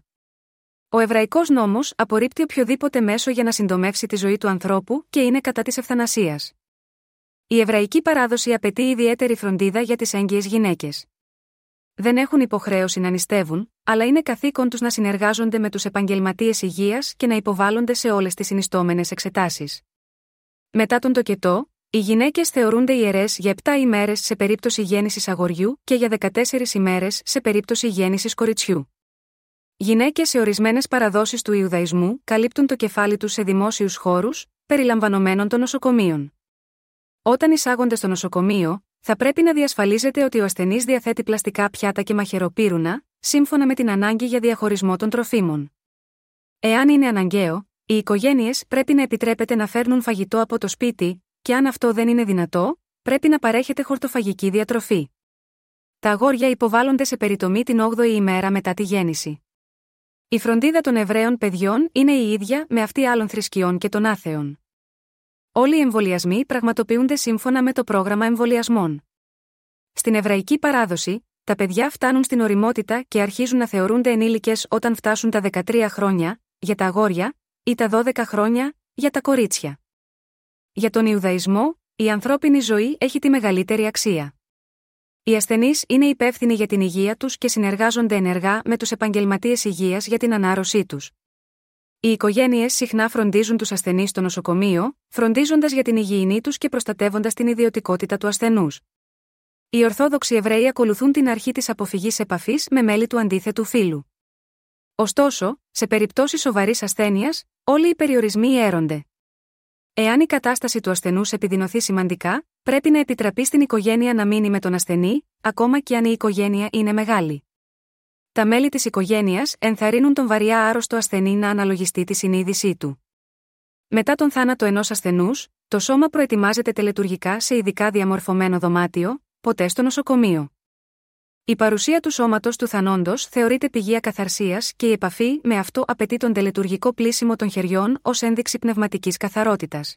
Ο Εβραϊκός νόμος απορρίπτει οποιοδήποτε μέσο για να συντομεύσει τη ζωή του ανθρώπου και είναι κατά της ευθανασίας. Η εβραϊκή παράδοση απαιτεί ιδιαίτερη φροντίδα για τις έγκυες γυναίκες. Δεν έχουν υποχρέωση να νηστεύουν, αλλά είναι καθήκον τους να συνεργάζονται με τους επαγγελματίες υγείας και να υποβάλλονται σε όλες τις συνιστόμενες εξετάσεις. Μετά τον τοκετό, οι γυναίκες θεωρούνται ιερές για επτά ημέρες σε περίπτωση γέννησης αγοριού και για δεκατέσσερις ημέρες σε περίπτωση γέννησης κοριτσιού. Γυναίκες σε ορισμένες παραδόσεις του Ιουδαϊσμού καλύπτουν το κεφάλι τους σε δημόσιους χώρους, περιλαμβανομένων των νοσοκομείων. Όταν εισάγονται στο νοσοκομείο, θα πρέπει να διασφαλίζεται ότι ο ασθενής διαθέτει πλαστικά πιάτα και μαχαιροπύρουνα, σύμφωνα με την ανάγκη για διαχωρισμό των τροφίμων. Εάν είναι αναγκαίο, οι οικογένειες πρέπει να επιτρέπεται να φέρνουν φαγητό από το σπίτι, και αν αυτό δεν είναι δυνατό, πρέπει να παρέχεται χορτοφαγική διατροφή. Τα αγόρια υποβάλλονται σε περιτομή την όγδοη ημέρα μετά τη γέννηση. Η φροντίδα των Εβραίων παιδιών είναι η ίδια με αυτή άλλων θρησκειών και των άθεων. Όλοι οι εμβολιασμοί πραγματοποιούνται σύμφωνα με το πρόγραμμα εμβολιασμών. Στην εβραϊκή παράδοση, τα παιδιά φτάνουν στην ωριμότητα και αρχίζουν να θεωρούνται ενήλικες όταν φτάσουν τα δεκατρία χρόνια, για τα αγόρια, ή τα δώδεκα χρόνια, για τα κορίτσια. Για τον Ιουδαϊσμό, η ανθρώπινη ζωή έχει τη μεγαλύτερη αξία. Οι ασθενείς είναι υπεύθυνοι για την υγεία τους και συνεργάζονται ενεργά με τους επαγγελματίες υγείας για την ανάρρωσή τους. Οι οικογένειες συχνά φροντίζουν τους ασθενείς στο νοσοκομείο, φροντίζοντας για την υγιεινή τους και προστατεύοντας την ιδιωτικότητα του ασθενούς. Οι Ορθόδοξοι Εβραίοι ακολουθούν την αρχή της αποφυγής επαφής με μέλη του αντίθετου φύλου. Ωστόσο, σε περιπτώσεις σοβαρής ασθένειας, όλοι οι περιορισμοί ιέρονται. Εάν η κατάσταση του ασθενούς επιδεινωθεί σημαντικά, πρέπει να επιτραπεί στην οικογένεια να μείνει με τον ασθενή, ακόμα και αν η οικογένεια είναι μεγάλη. Τα μέλη της οικογένειας ενθαρρύνουν τον βαριά άρρωστο ασθενή να αναλογιστεί τη συνείδησή του. Μετά τον θάνατο ενός ασθενούς, το σώμα προετοιμάζεται τελετουργικά σε ειδικά διαμορφωμένο δωμάτιο, ποτέ στο νοσοκομείο. Η παρουσία του σώματος του θανόντος θεωρείται πηγή ακαθαρσίας και η επαφή με αυτό απαιτεί τον τελετουργικό πλύσιμο των χεριών ως ένδειξη πνευματικής καθαρότητας.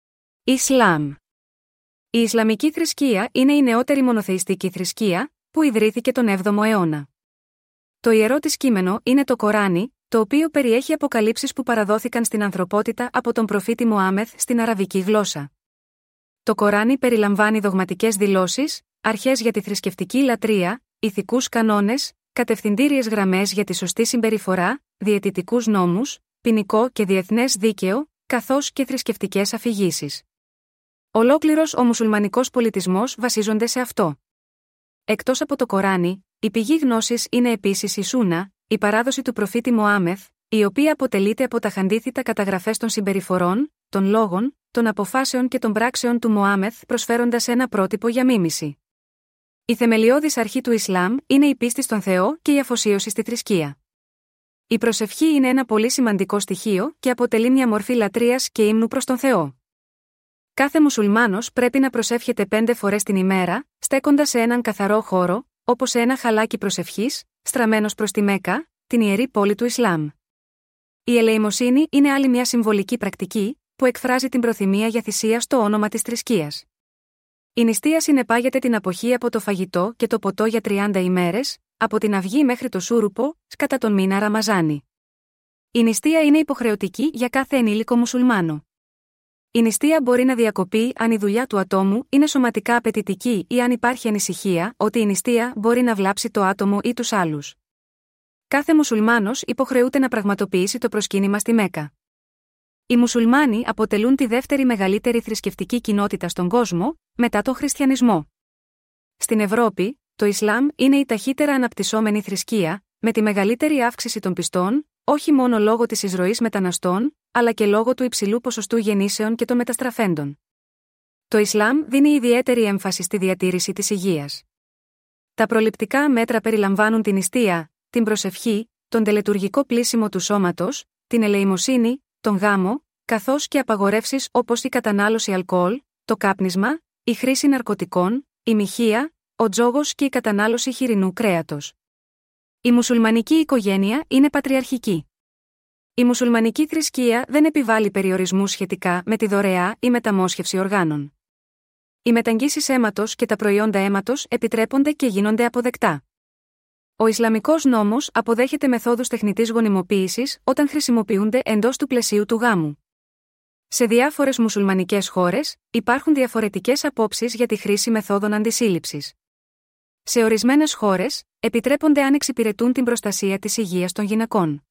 Ισλάμ. Η Ισλαμική θρησκεία είναι η νεότερη μονοθεϊστική θρησκεία, που ιδρύθηκε τον έβδομο αιώνα. Το ιερό της κείμενο είναι το Κοράνι, το οποίο περιέχει αποκαλύψεις που παραδόθηκαν στην ανθρωπότητα από τον προφήτη Μωάμεθ στην αραβική γλώσσα. Το Κοράνι περιλαμβάνει δογματικές δηλώσεις, αρχές για τη θρησκευτική λατρεία, ηθικούς κανόνες, κατευθυντήριες γραμμές για τη σωστή συμπεριφορά, διαιτητικούς νόμους, ποινικό και διεθνές δίκαιο, καθώς και θρησκευτικές αφηγήσεις. Ολόκληρος ο μουσουλμανικός πολιτισμός βασίζονται σε αυτό. Εκτός από το Κοράνι, η πηγή γνώσης είναι επίσης η Σούνα, η παράδοση του προφήτη Μωάμεθ, η οποία αποτελείται από τα χαντίθητα καταγραφές των συμπεριφορών, των λόγων, των αποφάσεων και των πράξεων του Μωάμεθ, προσφέροντας ένα πρότυπο για μίμηση. Η θεμελιώδης αρχή του Ισλάμ είναι η πίστη στον Θεό και η αφοσίωση στη θρησκεία. Η προσευχή είναι ένα πολύ σημαντικό στοιχείο και αποτελεί μια μορφή λατρείας και ύμνου προς τον Θεό. Κάθε μουσουλμάνος πρέπει να προσεύχεται πέντε φορές την ημέρα, στέκοντας σε έναν καθαρό χώρο, όπως σε ένα χαλάκι προσευχής, στραμμένος προς τη Μέκα, την ιερή πόλη του Ισλάμ. Η ελεημοσύνη είναι άλλη μια συμβολική πρακτική, που εκφράζει την προθυμία για θυσία στο όνομα της θρησκείας. Η νηστεία συνεπάγεται την αποχή από το φαγητό και το ποτό για τριάντα ημέρες, από την αυγή μέχρι το σούρουπο, κατά τον μήνα Ραμαζάνι. Η νηστεία είναι υποχρεωτική για κάθε ενήλικο μουσουλμάνο. Η νηστεία μπορεί να διακοπεί αν η δουλειά του ατόμου είναι σωματικά απαιτητική ή αν υπάρχει ανησυχία ότι η νηστεία μπορεί να βλάψει το άτομο ή τους άλλους. Κάθε μουσουλμάνος υποχρεούται να πραγματοποιήσει το προσκύνημα στη Μέκα. Οι μουσουλμάνοι αποτελούν τη δεύτερη μεγαλύτερη θρησκευτική κοινότητα στον κόσμο, μετά τον χριστιανισμό. Στην Ευρώπη, το Ισλάμ είναι η ταχύτερα αναπτυσσόμενη θρησκεία, με τη μεγαλύτερη αύξηση των πιστών, όχι μόνο λόγω της εισρωής μεταναστών, αλλά και λόγω του υψηλού ποσοστού γεννήσεων και των μεταστραφέντων. Το Ισλάμ δίνει ιδιαίτερη έμφαση στη διατήρηση της υγείας. Τα προληπτικά μέτρα περιλαμβάνουν την νηστεία, την προσευχή, τον τελετουργικό πλύσιμο του σώματος, την ελεημοσύνη, τον γάμο, καθώς και απαγορεύσεις όπως η κατανάλωση αλκοόλ, το κάπνισμα, η χρήση ναρκωτικών, η μοιχεία, ο τζόγος και η κατανάλωση χοιρινού κρέατος. Η μουσουλμανική οικογένεια είναι πατριαρχική. Η μουσουλμανική θρησκεία δεν επιβάλλει περιορισμούς σχετικά με τη δωρεά ή μεταμόσχευση οργάνων. Οι μεταγγίσεις αίματος και τα προϊόντα αίματος επιτρέπονται και γίνονται αποδεκτά. Ο Ισλαμικός νόμος αποδέχεται μεθόδους τεχνητής γονιμοποίησης όταν χρησιμοποιούνται εντός του πλαισίου του γάμου. Σε διάφορες μουσουλμανικές χώρες, υπάρχουν διαφορετικές απόψεις για τη χρήση μεθόδων αντισύλληψης. Σε ορισμένες χώρες, επιτρέπονται αν εξυπηρετούν την προστασία της υγείας των γυναικών.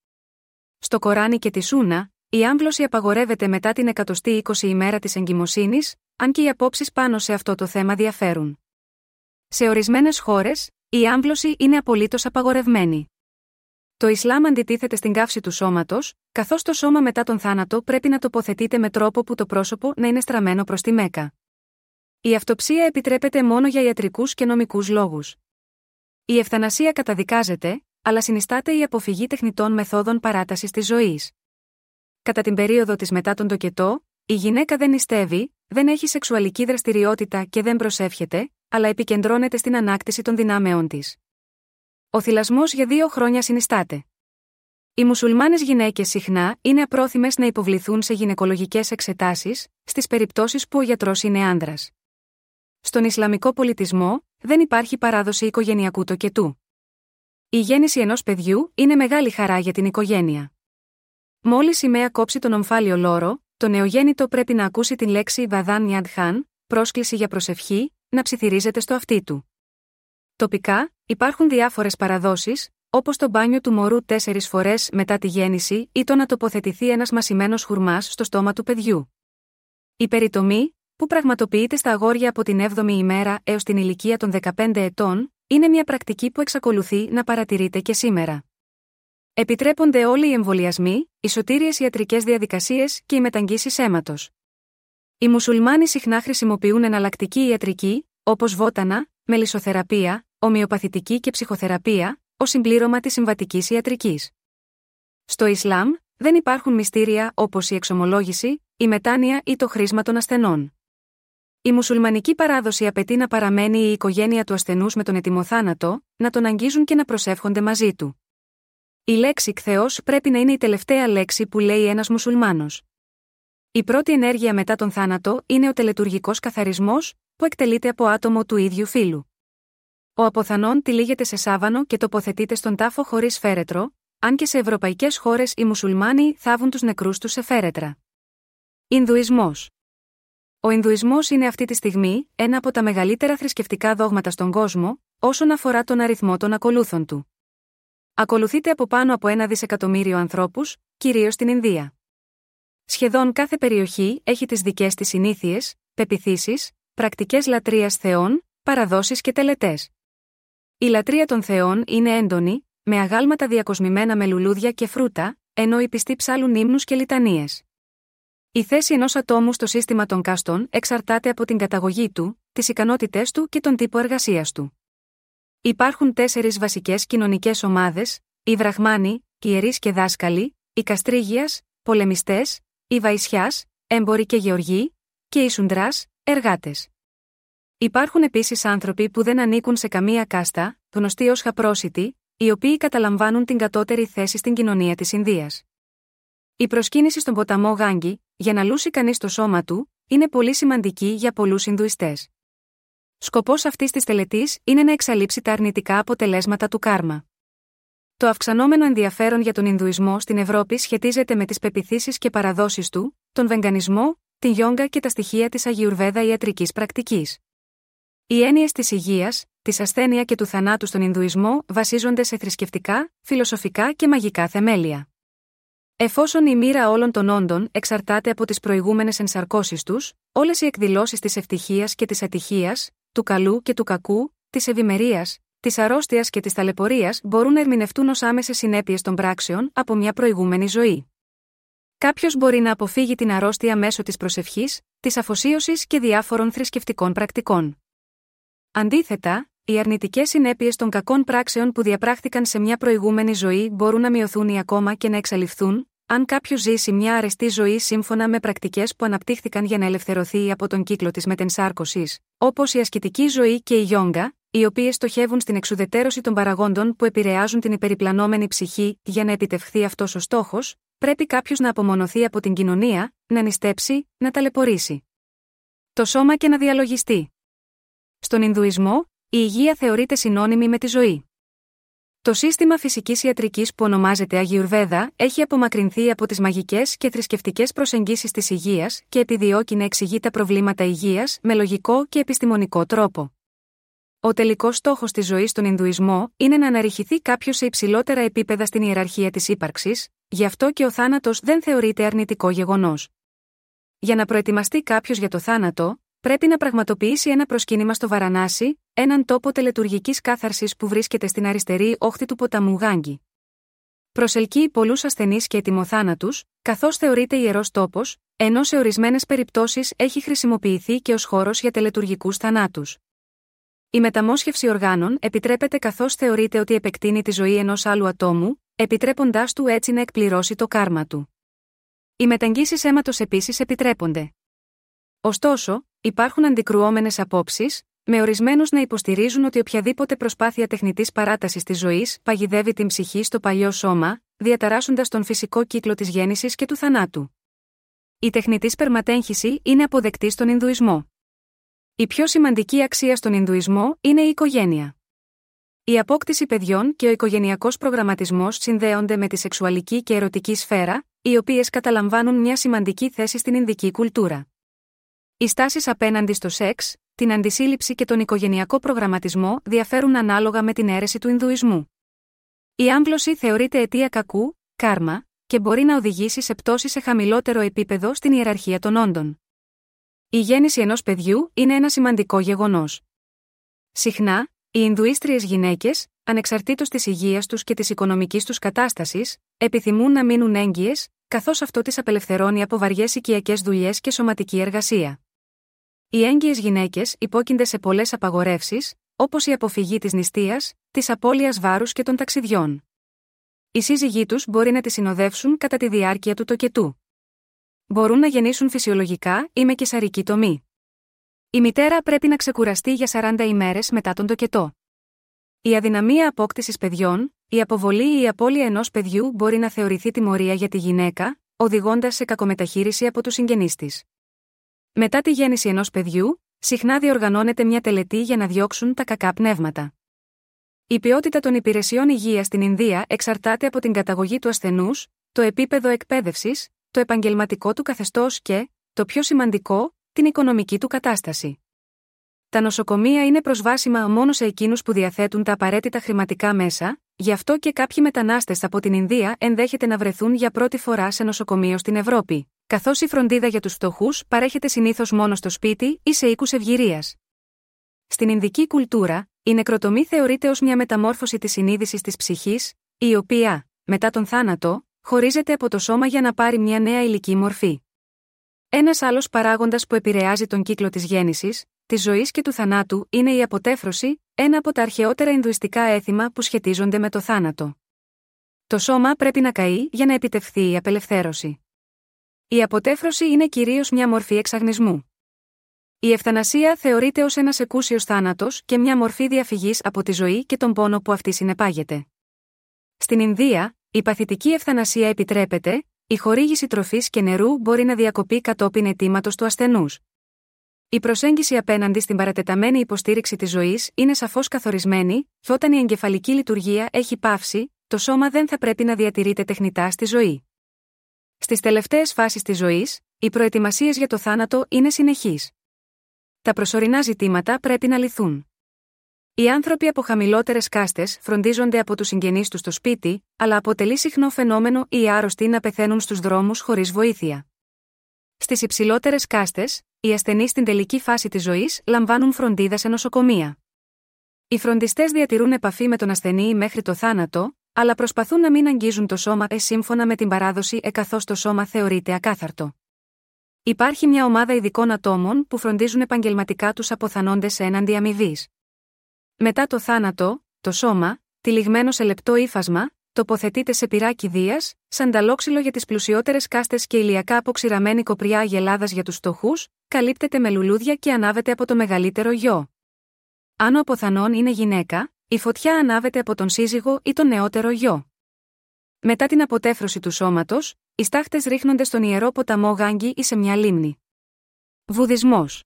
Στο Κοράνι και τη Σούνα, η άμβλωση απαγορεύεται μετά την εκατοστή είκοσι ημέρα της εγκυμοσύνης, αν και οι απόψεις πάνω σε αυτό το θέμα διαφέρουν. Σε ορισμένες χώρες, η άμβλωση είναι απολύτως απαγορευμένη. Το Ισλάμ αντιτίθεται στην καύση του σώματος, καθώς το σώμα μετά τον θάνατο πρέπει να τοποθετείται με τρόπο που το πρόσωπο να είναι στραμμένο προς τη Μέκα. Η αυτοψία επιτρέπεται μόνο για ιατρικούς και νομικούς λόγους. Η ευθανασία καταδικάζεται, αλλά συνιστάται η αποφυγή τεχνητών μεθόδων παράτασης της ζωής. Κατά την περίοδο της μετά τον τοκετό, η γυναίκα δεν νηστεύει, δεν έχει σεξουαλική δραστηριότητα και δεν προσεύχεται, αλλά επικεντρώνεται στην ανάκτηση των δυνάμεών της. Ο θυλασμός για δύο χρόνια συνιστάται. Οι μουσουλμάνες γυναίκες συχνά είναι απρόθυμες να υποβληθούν σε γυναικολογικές εξετάσεις, στις περιπτώσεις που ο γιατρός είναι άνδρας. Στον Ισλαμικό πολιτισμό, δεν υπάρχει παράδοση οικογενειακού τοκετού. Η γέννηση ενός παιδιού είναι μεγάλη χαρά για την οικογένεια. Μόλις η μέα κόψει τον ομφάλιο λόρο, το νεογέννητο πρέπει να ακούσει την λέξη Βαδάν Ιαντχάν, πρόσκληση για προσευχή, να ψιθυρίζεται στο αυτί του. Τοπικά, υπάρχουν διάφορες παραδόσεις, όπως το μπάνιο του μωρού τέσσερις φορές μετά τη γέννηση ή το να τοποθετηθεί ένας μασημένος χουρμάς στο στόμα του παιδιού. Η περιτομή, που πραγματοποιείται στα αγόρια από την έβδομη ημέρα έως την ηλικία των δεκαπέντε ετών, είναι μια πρακτική που εξακολουθεί να παρατηρείται και σήμερα. Επιτρέπονται όλοι οι εμβολιασμοί, οι σωτήριες ιατρικές διαδικασίες και οι μεταγγίσεις αίματος. Οι μουσουλμάνοι συχνά χρησιμοποιούν εναλλακτική ιατρική, όπως βότανα, μελισσοθεραπεία, ομοιοπαθητική και ψυχοθεραπεία, ως συμπλήρωμα της συμβατικής ιατρικής. Στο Ισλάμ, δεν υπάρχουν μυστήρια όπως η εξομολόγηση, η μετάνοια ή το χρήσμα των ασθενών. Η μουσουλμανική παράδοση απαιτεί να παραμένει η οικογένεια του ασθενούς με τον ετοιμοθάνατο, να τον αγγίζουν και να προσεύχονται μαζί του. Η λέξη «Θεός» πρέπει να είναι η τελευταία λέξη που λέει ένας μουσουλμάνος. Η πρώτη ενέργεια μετά τον θάνατο είναι ο τελετουργικός καθαρισμός, που εκτελείται από άτομο του ίδιου φύλου. Ο αποθανών τυλίγεται σε σάβανο και τοποθετείται στον τάφο χωρίς φέρετρο, αν και σε ευρωπαϊκές χώρες οι μουσουλμάνοι θάβουν τους νεκρούς τους σε φέρετρα. Ινδουισμός. Ο Ινδουισμός είναι αυτή τη στιγμή ένα από τα μεγαλύτερα θρησκευτικά δόγματα στον κόσμο, όσον αφορά τον αριθμό των ακολούθων του. Ακολουθείται από πάνω από ένα δισεκατομμύριο ανθρώπους, κυρίως στην Ινδία. Σχεδόν κάθε περιοχή έχει τις δικές της συνήθειες, πεποιθήσεις, πρακτικές λατρείας θεών, παραδόσεις και τελετές. Η λατρεία των θεών είναι έντονη, με αγάλματα διακοσμημένα με λουλούδια και φρούτα, ενώ οι πιστοί ψάλουν ύμνους και λιτανίες. Η θέση ενός ατόμου στο σύστημα των κάστων εξαρτάται από την καταγωγή του, τις ικανότητές του και τον τύπο εργασίας του. Υπάρχουν τέσσερις βασικές κοινωνικές ομάδες: οι Βραχμάνοι, οι ιερείς και δάσκαλοι, οι Καστρίγιας, πολεμιστές, οι Βαϊσιάς, έμποροι και γεωργοί, και οι Σουντράς, εργάτες. Υπάρχουν επίσης άνθρωποι που δεν ανήκουν σε καμία κάστα, γνωστοί ως χαπρόσιτοι, οι οποίοι καταλαμβάνουν την κατώτερη θέση στην κοινωνία της Ινδίας. Η προσκύνηση στον ποταμό Γάνγκη, για να λούσει κανείς το σώμα του, είναι πολύ σημαντική για πολλούς Ινδουιστές. Σκοπός αυτής της τελετής είναι να εξαλείψει τα αρνητικά αποτελέσματα του κάρμα. Το αυξανόμενο ενδιαφέρον για τον Ινδουισμό στην Ευρώπη σχετίζεται με τις πεποιθήσεις και παραδόσεις του, τον βεγγανισμό, την γιόγκα και τα στοιχεία της Αγιουρβέδα ιατρικής πρακτικής. Οι έννοιες της υγείας, της ασθένεια και του θανάτου στον Ινδουισμό βασίζονται σε θρησκευτικά, φιλοσοφικά και μαγικά θεμέλια. Εφόσον η μοίρα όλων των όντων εξαρτάται από τις προηγούμενες ενσαρκώσεις τους, όλες οι εκδηλώσεις της ευτυχίας και της ατυχίας, του καλού και του κακού, της ευημερίας, της αρρώστιας και της ταλαιπωρίας μπορούν να ερμηνευτούν ως άμεσες συνέπειες των πράξεων από μια προηγούμενη ζωή. Κάποιος μπορεί να αποφύγει την αρρώστια μέσω της προσευχής, της αφοσίωσης και διάφορων θρησκευτικών πρακτικών. Αντίθετα, οι αρνητικές συνέπειες των κακών πράξεων που διαπράχθηκαν σε μια προηγούμενη ζωή μπορούν να μειωθούν ή ακόμα και να εξαλειφθούν, αν κάποιος ζήσει μια αρεστή ζωή σύμφωνα με πρακτικές που αναπτύχθηκαν για να ελευθερωθεί από τον κύκλο της μετενσάρκωσης, όπως η ασκητική ζωή και η γιόγκα, οι οποίες στοχεύουν στην εξουδετερώση των παραγόντων που επηρεάζουν την υπεριπλανόμενη ψυχή. Για να επιτευχθεί αυτός ο στόχος, πρέπει κάποιος να απομονωθεί από την κοινωνία, να νηστέψει, να ταλαιπωρήσει το σώμα και να διαλογιστεί. Στον Ινδουισμό, η υγεία θεωρείται συνώνυμη με τη ζωή. Το σύστημα φυσικής ιατρικής που ονομάζεται Αγιουρβέδα έχει απομακρυνθεί από τις μαγικές και θρησκευτικές προσεγγίσεις της υγείας και επιδιώκει να εξηγεί τα προβλήματα υγείας με λογικό και επιστημονικό τρόπο. Ο τελικός στόχος της ζωής στον Ινδουισμό είναι να αναρριχηθεί κάποιος σε υψηλότερα επίπεδα στην ιεραρχία της ύπαρξης, γι' αυτό και ο θάνατος δεν θεωρείται αρνητικό γεγονός. Για να προετοιμαστεί κάποιος για το θάνατο, πρέπει να πραγματοποιήσει ένα προσκύνημα στο Βαρανάσι, έναν τόπο τελετουργικής κάθαρσης που βρίσκεται στην αριστερή όχθη του ποταμού Γάνγκη. Προσελκύει πολλούς ασθενείς και ετοιμοθάνατους, καθώς θεωρείται ιερός τόπος, ενώ σε ορισμένες περιπτώσεις έχει χρησιμοποιηθεί και ως χώρος για τελετουργικούς θανάτους. Η μεταμόσχευση οργάνων επιτρέπεται καθώς θεωρείται ότι επεκτείνει τη ζωή ενός άλλου ατόμου, επιτρέποντάς του έτσι να εκπληρώσει το κάρμα του. Οι μεταγγίσεις αίματος επίσης επιτρέπονται. Ωστόσο, υπάρχουν αντικρουόμενες απόψεις, με ορισμένους να υποστηρίζουν ότι οποιαδήποτε προσπάθεια τεχνητής παράτασης της ζωής παγιδεύει την ψυχή στο παλιό σώμα, διαταράσσοντας τον φυσικό κύκλο της γέννησης και του θανάτου. Η τεχνητή σπερματέγχυση είναι αποδεκτή στον Ινδουισμό. Η πιο σημαντική αξία στον Ινδουισμό είναι η οικογένεια. Η απόκτηση παιδιών και ο οικογενειακός προγραμματισμός συνδέονται με τη σεξουαλική και ερωτική σφαίρα, οι οποίες καταλαμβάνουν μια σημαντική θέση στην Ινδική κουλτούρα. Οι στάσεις απέναντι στο σεξ, την αντισύλληψη και τον οικογενειακό προγραμματισμό διαφέρουν ανάλογα με την αίρεση του Ινδουισμού. Η άμβλωση θεωρείται αιτία κακού, κάρμα, και μπορεί να οδηγήσει σε πτώση σε χαμηλότερο επίπεδο στην ιεραρχία των όντων. Η γέννηση ενός παιδιού είναι ένα σημαντικό γεγονός. Συχνά, οι Ινδουίστριες γυναίκες, ανεξαρτήτως της υγείας τους και της οικονομικής τους κατάστασης, επιθυμούν να μείνουν έγκυες, καθώς αυτό τις απελευθερώνει από βαριές οικιακές δουλειές και σωματική εργασία. Οι έγκυες γυναίκες υπόκεινται σε πολλές απαγορεύσεις, όπως η αποφυγή της νηστείας, της απώλειας βάρους και των ταξιδιών. Οι σύζυγοί τους μπορεί να τις συνοδεύσουν κατά τη διάρκεια του τοκετού. Μπορούν να γεννήσουν φυσιολογικά ή με καισαρική τομή. Η μητέρα πρέπει να ξεκουραστεί για σαράντα ημέρες μετά τον τοκετό. Η αδυναμία απόκτησης παιδιών, η αποβολή ή η απώλεια ενός παιδιού μπορεί να θεωρηθεί τιμωρία για τη γυναίκα, οδηγώντας σε κακομεταχείριση από τους συγγενείς της. Μετά τη γέννηση ενός παιδιού, συχνά διοργανώνεται μια τελετή για να διώξουν τα κακά πνεύματα. Η ποιότητα των υπηρεσιών υγείας στην Ινδία εξαρτάται από την καταγωγή του ασθενούς, το επίπεδο εκπαίδευσης, το επαγγελματικό του καθεστώς και, το πιο σημαντικό, την οικονομική του κατάσταση. Τα νοσοκομεία είναι προσβάσιμα μόνο σε εκείνους που διαθέτουν τα απαραίτητα χρηματικά μέσα, γι' αυτό και κάποιοι μετανάστες από την Ινδία ενδέχεται να βρεθούν για πρώτη φορά σε νοσοκομείο στην Ευρώπη, καθώς η φροντίδα για τους φτωχούς παρέχεται συνήθως μόνο στο σπίτι ή σε οίκους ευγυρίας. Στην Ινδική κουλτούρα, η νεκροτομή θεωρείται ως μια μεταμόρφωση της συνείδησης της ψυχής, η οποία, μετά τον θάνατο, χωρίζεται από το σώμα για να πάρει μια νέα υλική μορφή. Ένας άλλος παράγοντας που επηρεάζει τον κύκλο της γέννησης, της ζωής και του θανάτου είναι η αποτέφρωση, ένα από τα αρχαιότερα ινδουιστικά έθιμα που σχετίζονται με το θάνατο. Το σώμα πρέπει να καεί για να επιτευχθεί η απελευθέρωση. Η αποτέφρωση είναι κυρίως μια μορφή εξαγνισμού. Η ευθανασία θεωρείται ως ένας εκούσιος θάνατος και μια μορφή διαφυγής από τη ζωή και τον πόνο που αυτή συνεπάγεται. Στην Ινδία, η παθητική ευθανασία επιτρέπεται, η χορήγηση τροφής και νερού μπορεί να διακοπεί κατόπιν αιτήματος του ασθενούς. Η προσέγγιση απέναντι στην παρατεταμένη υποστήριξη της ζωής είναι σαφώς καθορισμένη, και όταν η εγκεφαλική λειτουργία έχει πάυσει, το σώμα δεν θα πρέπει να διατηρείται τεχνητά στη ζωή. Στις τελευταίες φάσεις της ζωής, οι προετοιμασίες για το θάνατο είναι συνεχείς. Τα προσωρινά ζητήματα πρέπει να λυθούν. Οι άνθρωποι από χαμηλότερες κάστες φροντίζονται από τους συγγενείς τους στο σπίτι, αλλά αποτελεί συχνό φαινόμενο οι άρρωστοι να πεθαίνουν στους δρόμους χωρίς βοήθεια. Στις υψηλότερες κάστες, οι ασθενείς στην τελική φάση της ζωής λαμβάνουν φροντίδα σε νοσοκομεία. Οι φροντιστές διατηρούν επαφή με τον ασθενή μέχρι το θάνατο, αλλά προσπαθούν να μην αγγίζουν το σώμα ε σύμφωνα με την παράδοση ε καθώς το σώμα θεωρείται ακάθαρτο. Υπάρχει μια ομάδα ειδικών ατόμων που φροντίζουν επαγγελματικά τους αποθανόντες έναντι αμοιβής. Μετά το θάνατο, το σώμα, τυλιγμένο σε λεπτό ύφασμα, τοποθετείται σε πυρά κηδείας, σαν ταλόξυλο για τις πλουσιότερες κάστες και ηλιακά αποξηραμένη κοπριά αγελάδας για τους φτωχούς, καλύπτεται με λουλούδια και ανάβεται από το μεγαλύτερο γιο. Αν ο αποθανών είναι γυναίκα, η φωτιά ανάβεται από τον σύζυγο ή τον νεότερο γιο. Μετά την αποτέφρωση του σώματος, οι στάχτες ρίχνονται στον ιερό ποταμό Γάνγκη ή σε μια λίμνη. Βουδισμός.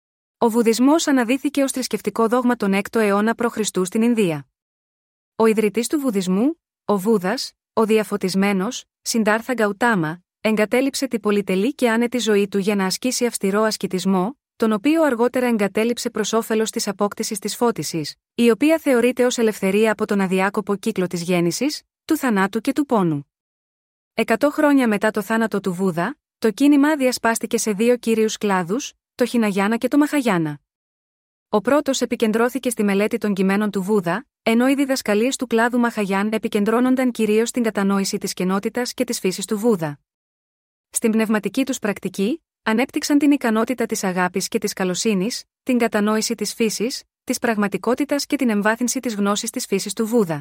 Ο Βουδισμός αναδύθηκε ως θρησκευτικό δόγμα τον έκτο αιώνα π.Χ. στην Ινδία. Ο ιδρυτής του Βουδισμού, ο Βούδας, ο διαφωτισμένος, Σιντάρθα Γκαουτάμα, εγκατέλειψε την πολυτελή και άνετη ζωή του για να ασκήσει αυστηρό ασκητισμό, τον οποίο αργότερα εγκατέλειψε προς όφελος της απόκτησης της φώτισης, η οποία θεωρείται ως ελευθερία από τον αδιάκοπο κύκλο της γέννησης, του θανάτου και του πόνου. Εκατό χρόνια μετά το θάνατο του Βούδα, το κίνημα διασπάστηκε σε δύο κύριους κλάδους, το Χιναγιάνα και το Μαχαγιάνα. Ο πρώτος επικεντρώθηκε στη μελέτη των κειμένων του Βούδα, ενώ οι διδασκαλίες του κλάδου Μαχαγιάν επικεντρώνονταν κυρίως στην κατανόηση της κενότητας και της φύσης του Βούδα. Στην πνευματική τους πρακτική, ανέπτυξαν την ικανότητα της αγάπης και της καλοσύνης, την κατανόηση της φύσης, της πραγματικότητας και την εμβάθυνση της γνώσης της φύσης του Βούδα.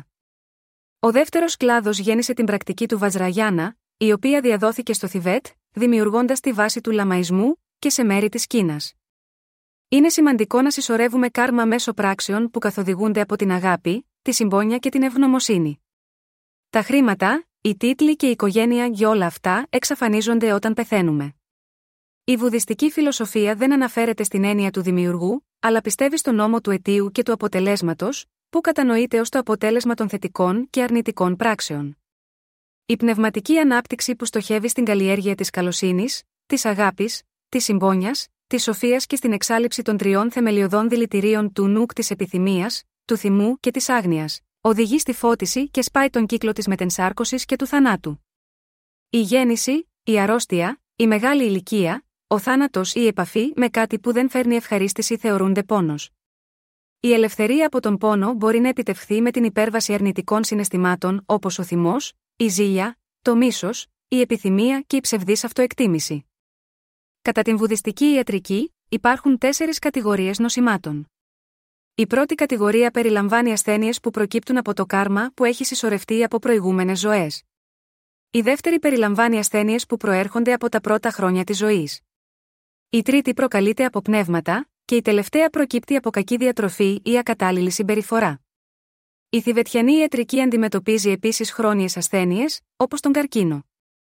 Ο δεύτερος κλάδος γέννησε την πρακτική του Βαζραγιάνα, η οποία διαδόθηκε στο Θιβέτ, δημιουργώντας τη βάση του λαμαϊσμού και σε μέρη της Κίνας. Είναι σημαντικό να συσσωρεύουμε κάρμα μέσω πράξεων που καθοδηγούνται από την αγάπη, τη συμπόνια και την ευγνωμοσύνη. Τα χρήματα, οι τίτλοι και η οικογένεια για όλα αυτά εξαφανίζονται όταν πεθαίνουμε. Η βουδιστική φιλοσοφία δεν αναφέρεται στην έννοια του δημιουργού, αλλά πιστεύει στον νόμο του αιτίου και του αποτελέσματος, που κατανοείται ως το αποτέλεσμα των θετικών και αρνητικών πράξεων. Η πνευματική ανάπτυξη που στοχεύει στην καλλιέργεια της καλοσύνης, της αγάπης, της συμπόνιας, της σοφίας και στην εξάλειψη των τριών θεμελιωδών δηλητηρίων του νουκ της επιθυμίας, του θυμού και της άγνοιας, οδηγεί στη φώτιση και σπάει τον κύκλο της μετενσάρκωσης και του θανάτου. Η γέννηση, η αρρώστια, η μεγάλη ηλικία, ο θάνατος ή η επαφή με κάτι που δεν φέρνει ευχαρίστηση θεωρούνται πόνος. Η ελευθερία από τον πόνο μπορεί να επιτευχθεί με την υπέρβαση αρνητικών συναισθημάτων όπως ο θυμός, η ζήλια, το μίσος, η επιθυμία και η ψευδής αυτοεκτίμηση. Κατά την βουδιστική ιατρική, υπάρχουν τέσσερις κατηγορίες νοσημάτων. Η πρώτη κατηγορία περιλαμβάνει ασθένειες που προκύπτουν από το κάρμα που έχει συσσωρευτεί από προηγούμενες ζωές. Η δεύτερη περιλαμβάνει ασθένειες που προέρχονται από τα πρώτα χρόνια της ζωής. Η τρίτη προκαλείται από πνεύματα, και η τελευταία προκύπτει από κακή διατροφή ή ακατάλληλη συμπεριφορά. Η θιβετιανή ιατρική αντιμετωπίζει επίσης χρόνιες ασθένειες, όπως τον καρκίνο.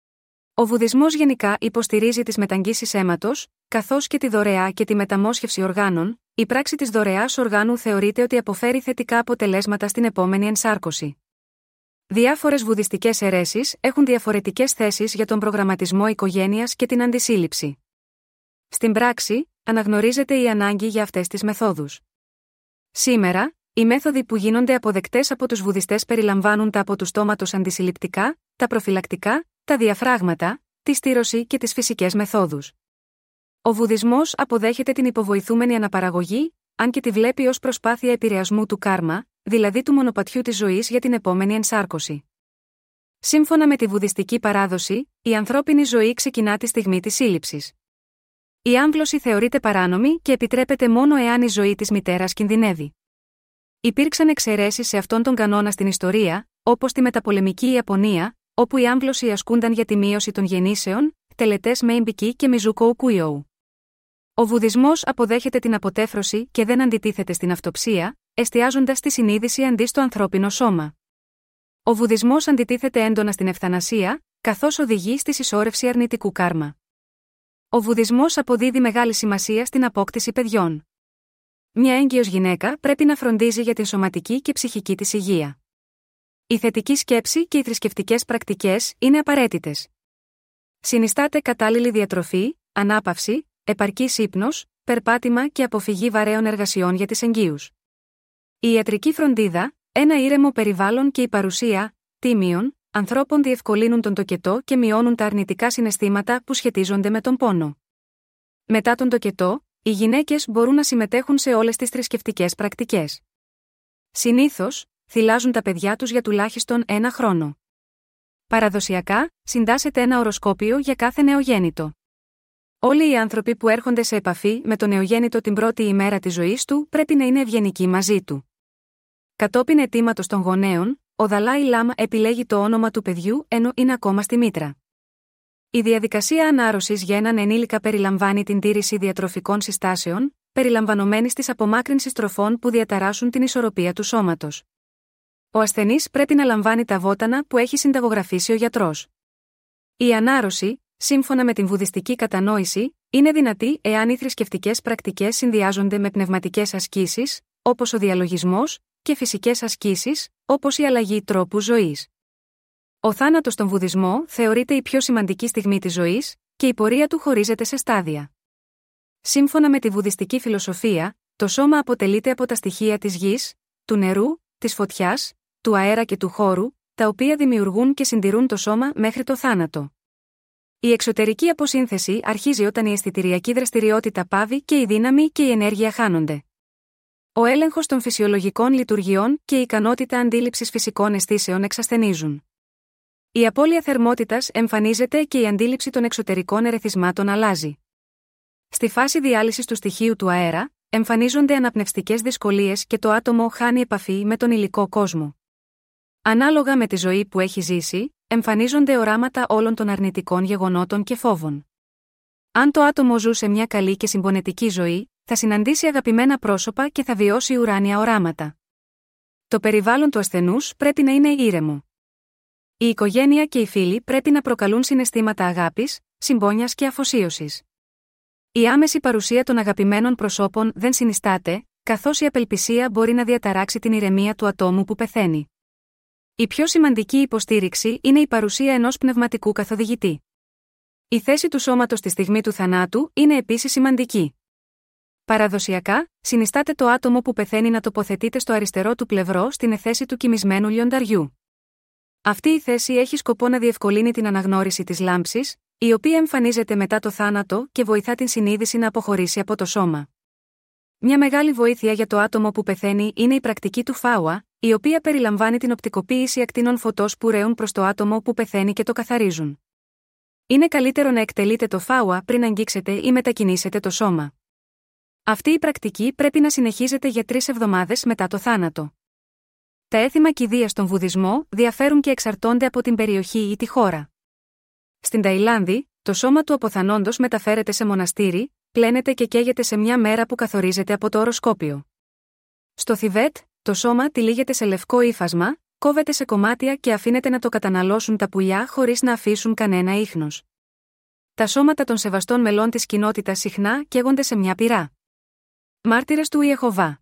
Ο Βουδισμός γενικά υποστηρίζει τις μεταγγίσεις αίματος, καθώς και τη δωρεά και τη μεταμόσχευση οργάνων. Η πράξη της δωρεάς οργάνου θεωρείται ότι αποφέρει θετικά αποτελέσματα στην επόμενη ενσάρκωση. Διάφορες βουδιστικές αιρέσεις έχουν διαφορετικές θέσεις για τον προγραμματισμό οικογένειας και την αντισύλληψη. Στην πράξη, αναγνωρίζεται η ανάγκη για αυτές τις μεθόδους. Σήμερα, οι μέθοδοι που γίνονται αποδεκτές από τους βουδιστές περιλαμβάνουν τα από του στόματος αντισυλληπτικά, τα προφυλακτικά, τα διαφράγματα, τη στήρωση και τις φυσικές μεθόδους. Ο Βουδισμός αποδέχεται την υποβοηθούμενη αναπαραγωγή, αν και τη βλέπει ως προσπάθεια επηρεασμού του κάρμα, δηλαδή του μονοπατιού της ζωής για την επόμενη ενσάρκωση. Σύμφωνα με τη βουδιστική παράδοση, η ανθρώπινη ζωή ξεκινά τη στιγμή της σύλληψης. Η άμβλωση θεωρείται παράνομη και επιτρέπεται μόνο εάν η ζωή της μητέρας κινδυνεύει. Υπήρξαν εξαιρέσεις σε αυτόν τον κανόνα στην ιστορία, όπως τη μεταπολεμική Ιαπωνία, όπου η άμβλωση ασκούνταν για τη μείωση των γεννήσεων, τελετές Μέιμπικι και Μιζούκο Ουκουιόου. Ο Βουδισμός αποδέχεται την αποτέφρωση και δεν αντιτίθεται στην αυτοψία, εστιάζοντας τη συνείδηση αντί στο ανθρώπινο σώμα. Ο Βουδισμός αντιτίθεται έντονα στην ευθανασία, καθώς οδηγεί στη συσσόρευση αρνητικού κάρμα. Ο Βουδισμός αποδίδει μεγάλη σημασία στην απόκτηση παιδιών. Μια έγκυος γυναίκα πρέπει να φροντίζει για την σωματική και ψυχική της υγεία. Η θετική σκέψη και οι θρησκευτικές πρακτικές είναι απαραίτητες. Συνιστάται κατάλληλη διατροφή, ανάπαυση, επαρκής ύπνος, περπάτημα και αποφυγή βαρέων εργασιών για τις εγκύους. Η ιατρική φροντίδα, ένα ήρεμο περιβάλλον και η παρουσία τίμιων ανθρώπων διευκολύνουν τον τοκετό και μειώνουν τα αρνητικά συναισθήματα που σχετίζονται με τον πόνο. Μετά τον τοκετό, οι γυναίκες μπορούν να συμμετέχουν σε όλες τις θρησκευτικές πρακτικές. Συνήθως, θυλάζουν τα παιδιά τους για τουλάχιστον ένα χρόνο. Παραδοσιακά, συντάσσεται ένα οροσκόπιο για κάθε νεογέννητο. Όλοι οι άνθρωποι που έρχονται σε επαφή με τον νεογέννητο την πρώτη ημέρα της ζωής του πρέπει να είναι ευγενικοί μαζί του. Κατόπιν αιτήματος των γονέων, ο Δαλάι Λάμα επιλέγει το όνομα του παιδιού ενώ είναι ακόμα στη μήτρα. Η διαδικασία ανάρρωσης για έναν ενήλικα περιλαμβάνει την τήρηση διατροφικών συστάσεων, περιλαμβανομένης της απομάκρυνσης τροφών που διαταράσσουν την ισορροπία του σώματος. Ο ασθενής πρέπει να λαμβάνει τα βότανα που έχει συνταγογραφήσει ο γιατρός. Η ανάρρωση, σύμφωνα με την βουδιστική κατανόηση, είναι δυνατή εάν οι θρησκευτικές πρακτικές συνδυάζονται με πνευματικές ασκήσεις, όπως ο διαλογισμός, και φυσικές ασκήσεις, όπως η αλλαγή τρόπου ζωής. Ο θάνατος στον Βουδισμό θεωρείται η πιο σημαντική στιγμή της ζωής, και η πορεία του χωρίζεται σε στάδια. Σύμφωνα με τη βουδιστική φιλοσοφία, το σώμα αποτελείται από τα στοιχεία της γης, του νερού, της φωτιάς, του αέρα και του χώρου, τα οποία δημιουργούν και συντηρούν το σώμα μέχρι το θάνατο. Η εξωτερική αποσύνθεση αρχίζει όταν η αισθητηριακή δραστηριότητα πάβει και η δύναμη και η ενέργεια χάνονται. Ο έλεγχος των φυσιολογικών λειτουργιών και η ικανότητα αντίληψης φυσικών αισθήσεων εξασθενίζουν. Η απώλεια θερμότητας εμφανίζεται και η αντίληψη των εξωτερικών ερεθισμάτων αλλάζει. Στη φάση διάλυσης του στοιχείου του αέρα, εμφανίζονται αναπνευστικές δυσκολίες και το άτομο χάνει επαφή με τον υλικό κόσμο. Ανάλογα με τη ζωή που έχει ζήσει, εμφανίζονται οράματα όλων των αρνητικών γεγονότων και φόβων. Αν το άτομο ζούσε σε μια καλή και συμπονετική ζωή, θα συναντήσει αγαπημένα πρόσωπα και θα βιώσει ουράνια οράματα. Το περιβάλλον του ασθενούς πρέπει να είναι ήρεμο. Η οικογένεια και οι φίλοι πρέπει να προκαλούν συναισθήματα αγάπης, συμπόνιας και αφοσίωσης. Η άμεση παρουσία των αγαπημένων προσώπων δεν συνιστάται, καθώς η απελπισία μπορεί να διαταράξει την ηρεμία του ατόμου που πεθαίνει. Η πιο σημαντική υποστήριξη είναι η παρουσία ενός πνευματικού καθοδηγητή. Η θέση του σώματος στη στιγμή του θανάτου είναι επίσης σημαντική. Παραδοσιακά, συνιστάται το άτομο που πεθαίνει να τοποθετείται στο αριστερό του πλευρό στην εθέση του κοιμισμένου λιονταριού. Αυτή η θέση έχει σκοπό να διευκολύνει την αναγνώριση της λάμψης, η οποία εμφανίζεται μετά το θάνατο και βοηθά την συνείδηση να αποχωρήσει από το σώμα. Μια μεγάλη βοήθεια για το άτομο που πεθαίνει είναι η πρακτική του φάουα, η οποία περιλαμβάνει την οπτικοποίηση ακτίνων φωτός που ρέουν προς το άτομο που πεθαίνει και το καθαρίζουν. Είναι καλύτερο να εκτελείτε το φάουα πριν αγγίξετε ή μετακινήσετε το σώμα. Αυτή η πρακτική πρέπει να συνεχίζεται για τρεις εβδομάδες μετά το θάνατο. Τα έθιμα κηδείας στον Βουδισμό διαφέρουν και εξαρτώνται από την περιοχή ή τη χώρα. Στην Ταϊλάνδη, το σώμα του αποθανόντος μεταφέρεται σε μοναστήρι, πλένεται και καίγεται σε μια μέρα που καθορίζεται από το οροσκόπιο. Στο Θιβέτ, το σώμα τυλίγεται σε λευκό ύφασμα, κόβεται σε κομμάτια και αφήνεται να το καταναλώσουν τα πουλιά χωρίς να αφήσουν κανένα ίχνος. Τα σώματα των σεβαστών μελών της κοινότητας συχνά καίγονται σε μια πυρά. Μάρτυρες του Ιεχωβά.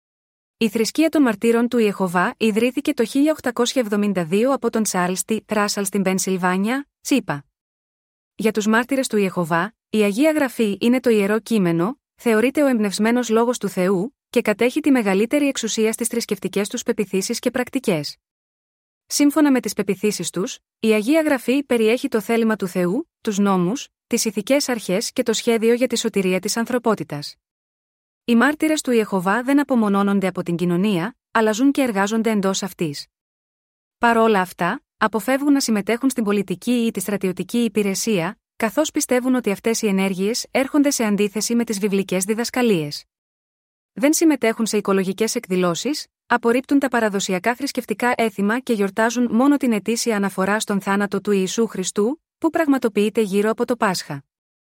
Η θρησκεία των μαρτύρων του Ιεχωβά ιδρύθηκε το χίλια οκτακόσια εβδομήντα δύο από τον Τσάρλς Τι. Ράσαλ στην Πενσιλβάνια, ΣΥΠΑ. Για τους μάρτυρες του Ιεχωβά, η Αγία Γραφή είναι το ιερό κείμενο, θεωρείται ο εμπνευσμένος λόγος του Θεού και κατέχει τη μεγαλύτερη εξουσία στις θρησκευτικές τους πεποιθήσεις και πρακτικές. Σύμφωνα με τις πεποιθήσεις τους, η Αγία Γραφή περιέχει το θέλημα του Θεού, τους νόμους, τις ηθικές αρχές και το σχέδιο για τη σωτηρία της ανθρωπότητας. Οι μάρτυρες του Ιεχωβά δεν απομονώνονται από την κοινωνία, αλλά ζουν και εργάζονται εντός αυτής. Παρόλα αυτά, αποφεύγουν να συμμετέχουν στην πολιτική ή τη στρατιωτική υπηρεσία, καθώς πιστεύουν ότι αυτές οι ενέργειες έρχονται σε αντίθεση με τις βιβλικές διδασκαλίες. Δεν συμμετέχουν σε οικολογικές εκδηλώσεις, απορρίπτουν τα παραδοσιακά θρησκευτικά έθιμα και γιορτάζουν μόνο την ετήσια αναφορά στον θάνατο του Ιησού Χριστού, που πραγματοποιείται γύρω από το Πάσχα.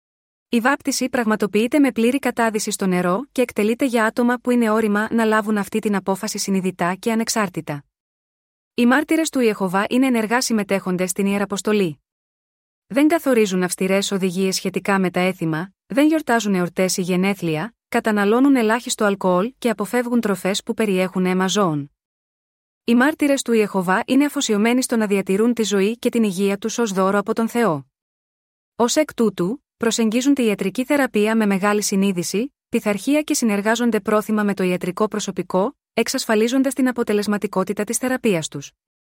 Η βάπτιση πραγματοποιείται με πλήρη κατάδυση στο νερό και εκτελείται για άτομα που είναι όριμα να λάβουν αυτή την απόφαση συνειδητά και ανεξάρτητα. Οι μάρτυρες του Ιεχωβά είναι ενεργά συμμετέχοντες στην Ιεραποστολή. Δεν καθορίζουν αυστηρές οδηγίες σχετικά με τα έθιμα, δεν γιορτάζουν εορτές ή γενέθλια, καταναλώνουν ελάχιστο αλκοόλ και αποφεύγουν τροφές που περιέχουν αίμα ζώων. Οι μάρτυρες του Ιεχωβά είναι αφοσιωμένοι στο να διατηρούν τη ζωή και την υγεία τους ως δώρο από τον Θεό. Ως εκ τούτου, προσεγγίζουν τη ιατρική θεραπεία με μεγάλη συνείδηση, πειθαρχία και συνεργάζονται πρόθυμα με το ιατρικό προσωπικό, εξασφαλίζοντας την αποτελεσματικότητα της θεραπείας τους.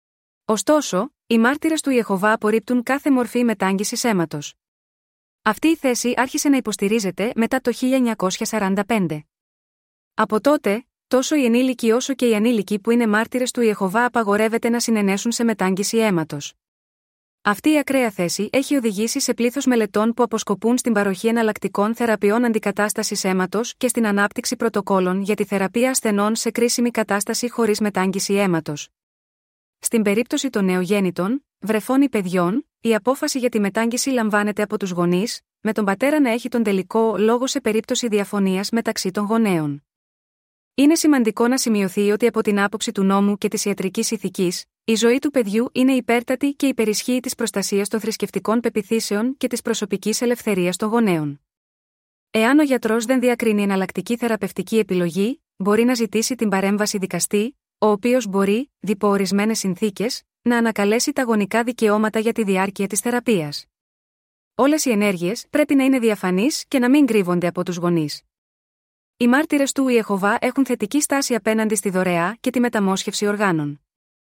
Ωστόσο, οι μάρτυρες του Ιεχωβά απορρίπτουν κάθε μορφή μετάγγισης αίματος. Αυτή η θέση άρχισε να υποστηρίζεται μετά το χίλια εννιακόσια σαράντα πέντε. Από τότε, τόσο οι ενήλικοι όσο και οι ανήλικοι που είναι μάρτυρες του Ιεχωβά απαγορεύεται να συνενέσουν σε μετάγγιση αίματος. Αυτή η ακραία θέση έχει οδηγήσει σε πλήθος μελετών που αποσκοπούν στην παροχή εναλλακτικών θεραπείων αντικατάστασης αίματος και στην ανάπτυξη πρωτοκόλων για τη θεραπεία ασθενών σε κρίσιμη κατάσταση χωρίς μετάγγιση αίματος. Στην περίπτωση των νεογέννητων, βρεφών ή παιδιών, η απόφαση για τη μετάγγιση λαμβάνεται από τους γονείς, με τον πατέρα να έχει τον τελικό λόγο σε περίπτωση διαφωνίας μεταξύ των γονέων. Είναι σημαντικό να σημειωθεί ότι από την άποψη του νόμου και της ιατρικής ηθικής, η ζωή του παιδιού είναι υπέρτατη και υπερισχύει της προστασίας των θρησκευτικών πεποιθήσεων και της προσωπικής ελευθερίας των γονέων. Εάν ο γιατρός δεν διακρίνει εναλλακτική θεραπευτική επιλογή, μπορεί να ζητήσει την παρέμβαση δικαστή, ο οποίος μπορεί, υπό ορισμένες συνθήκες, να ανακαλέσει τα γονικά δικαιώματα για τη διάρκεια της θεραπείας. Όλες οι ενέργειες πρέπει να είναι διαφανείς και να μην κρύβονται από τους γονείς. Οι μάρτυρες του Ιεχωβά έχουν θετική στάση απέναντι στη δωρεά και τη μεταμόσχευση οργάνων.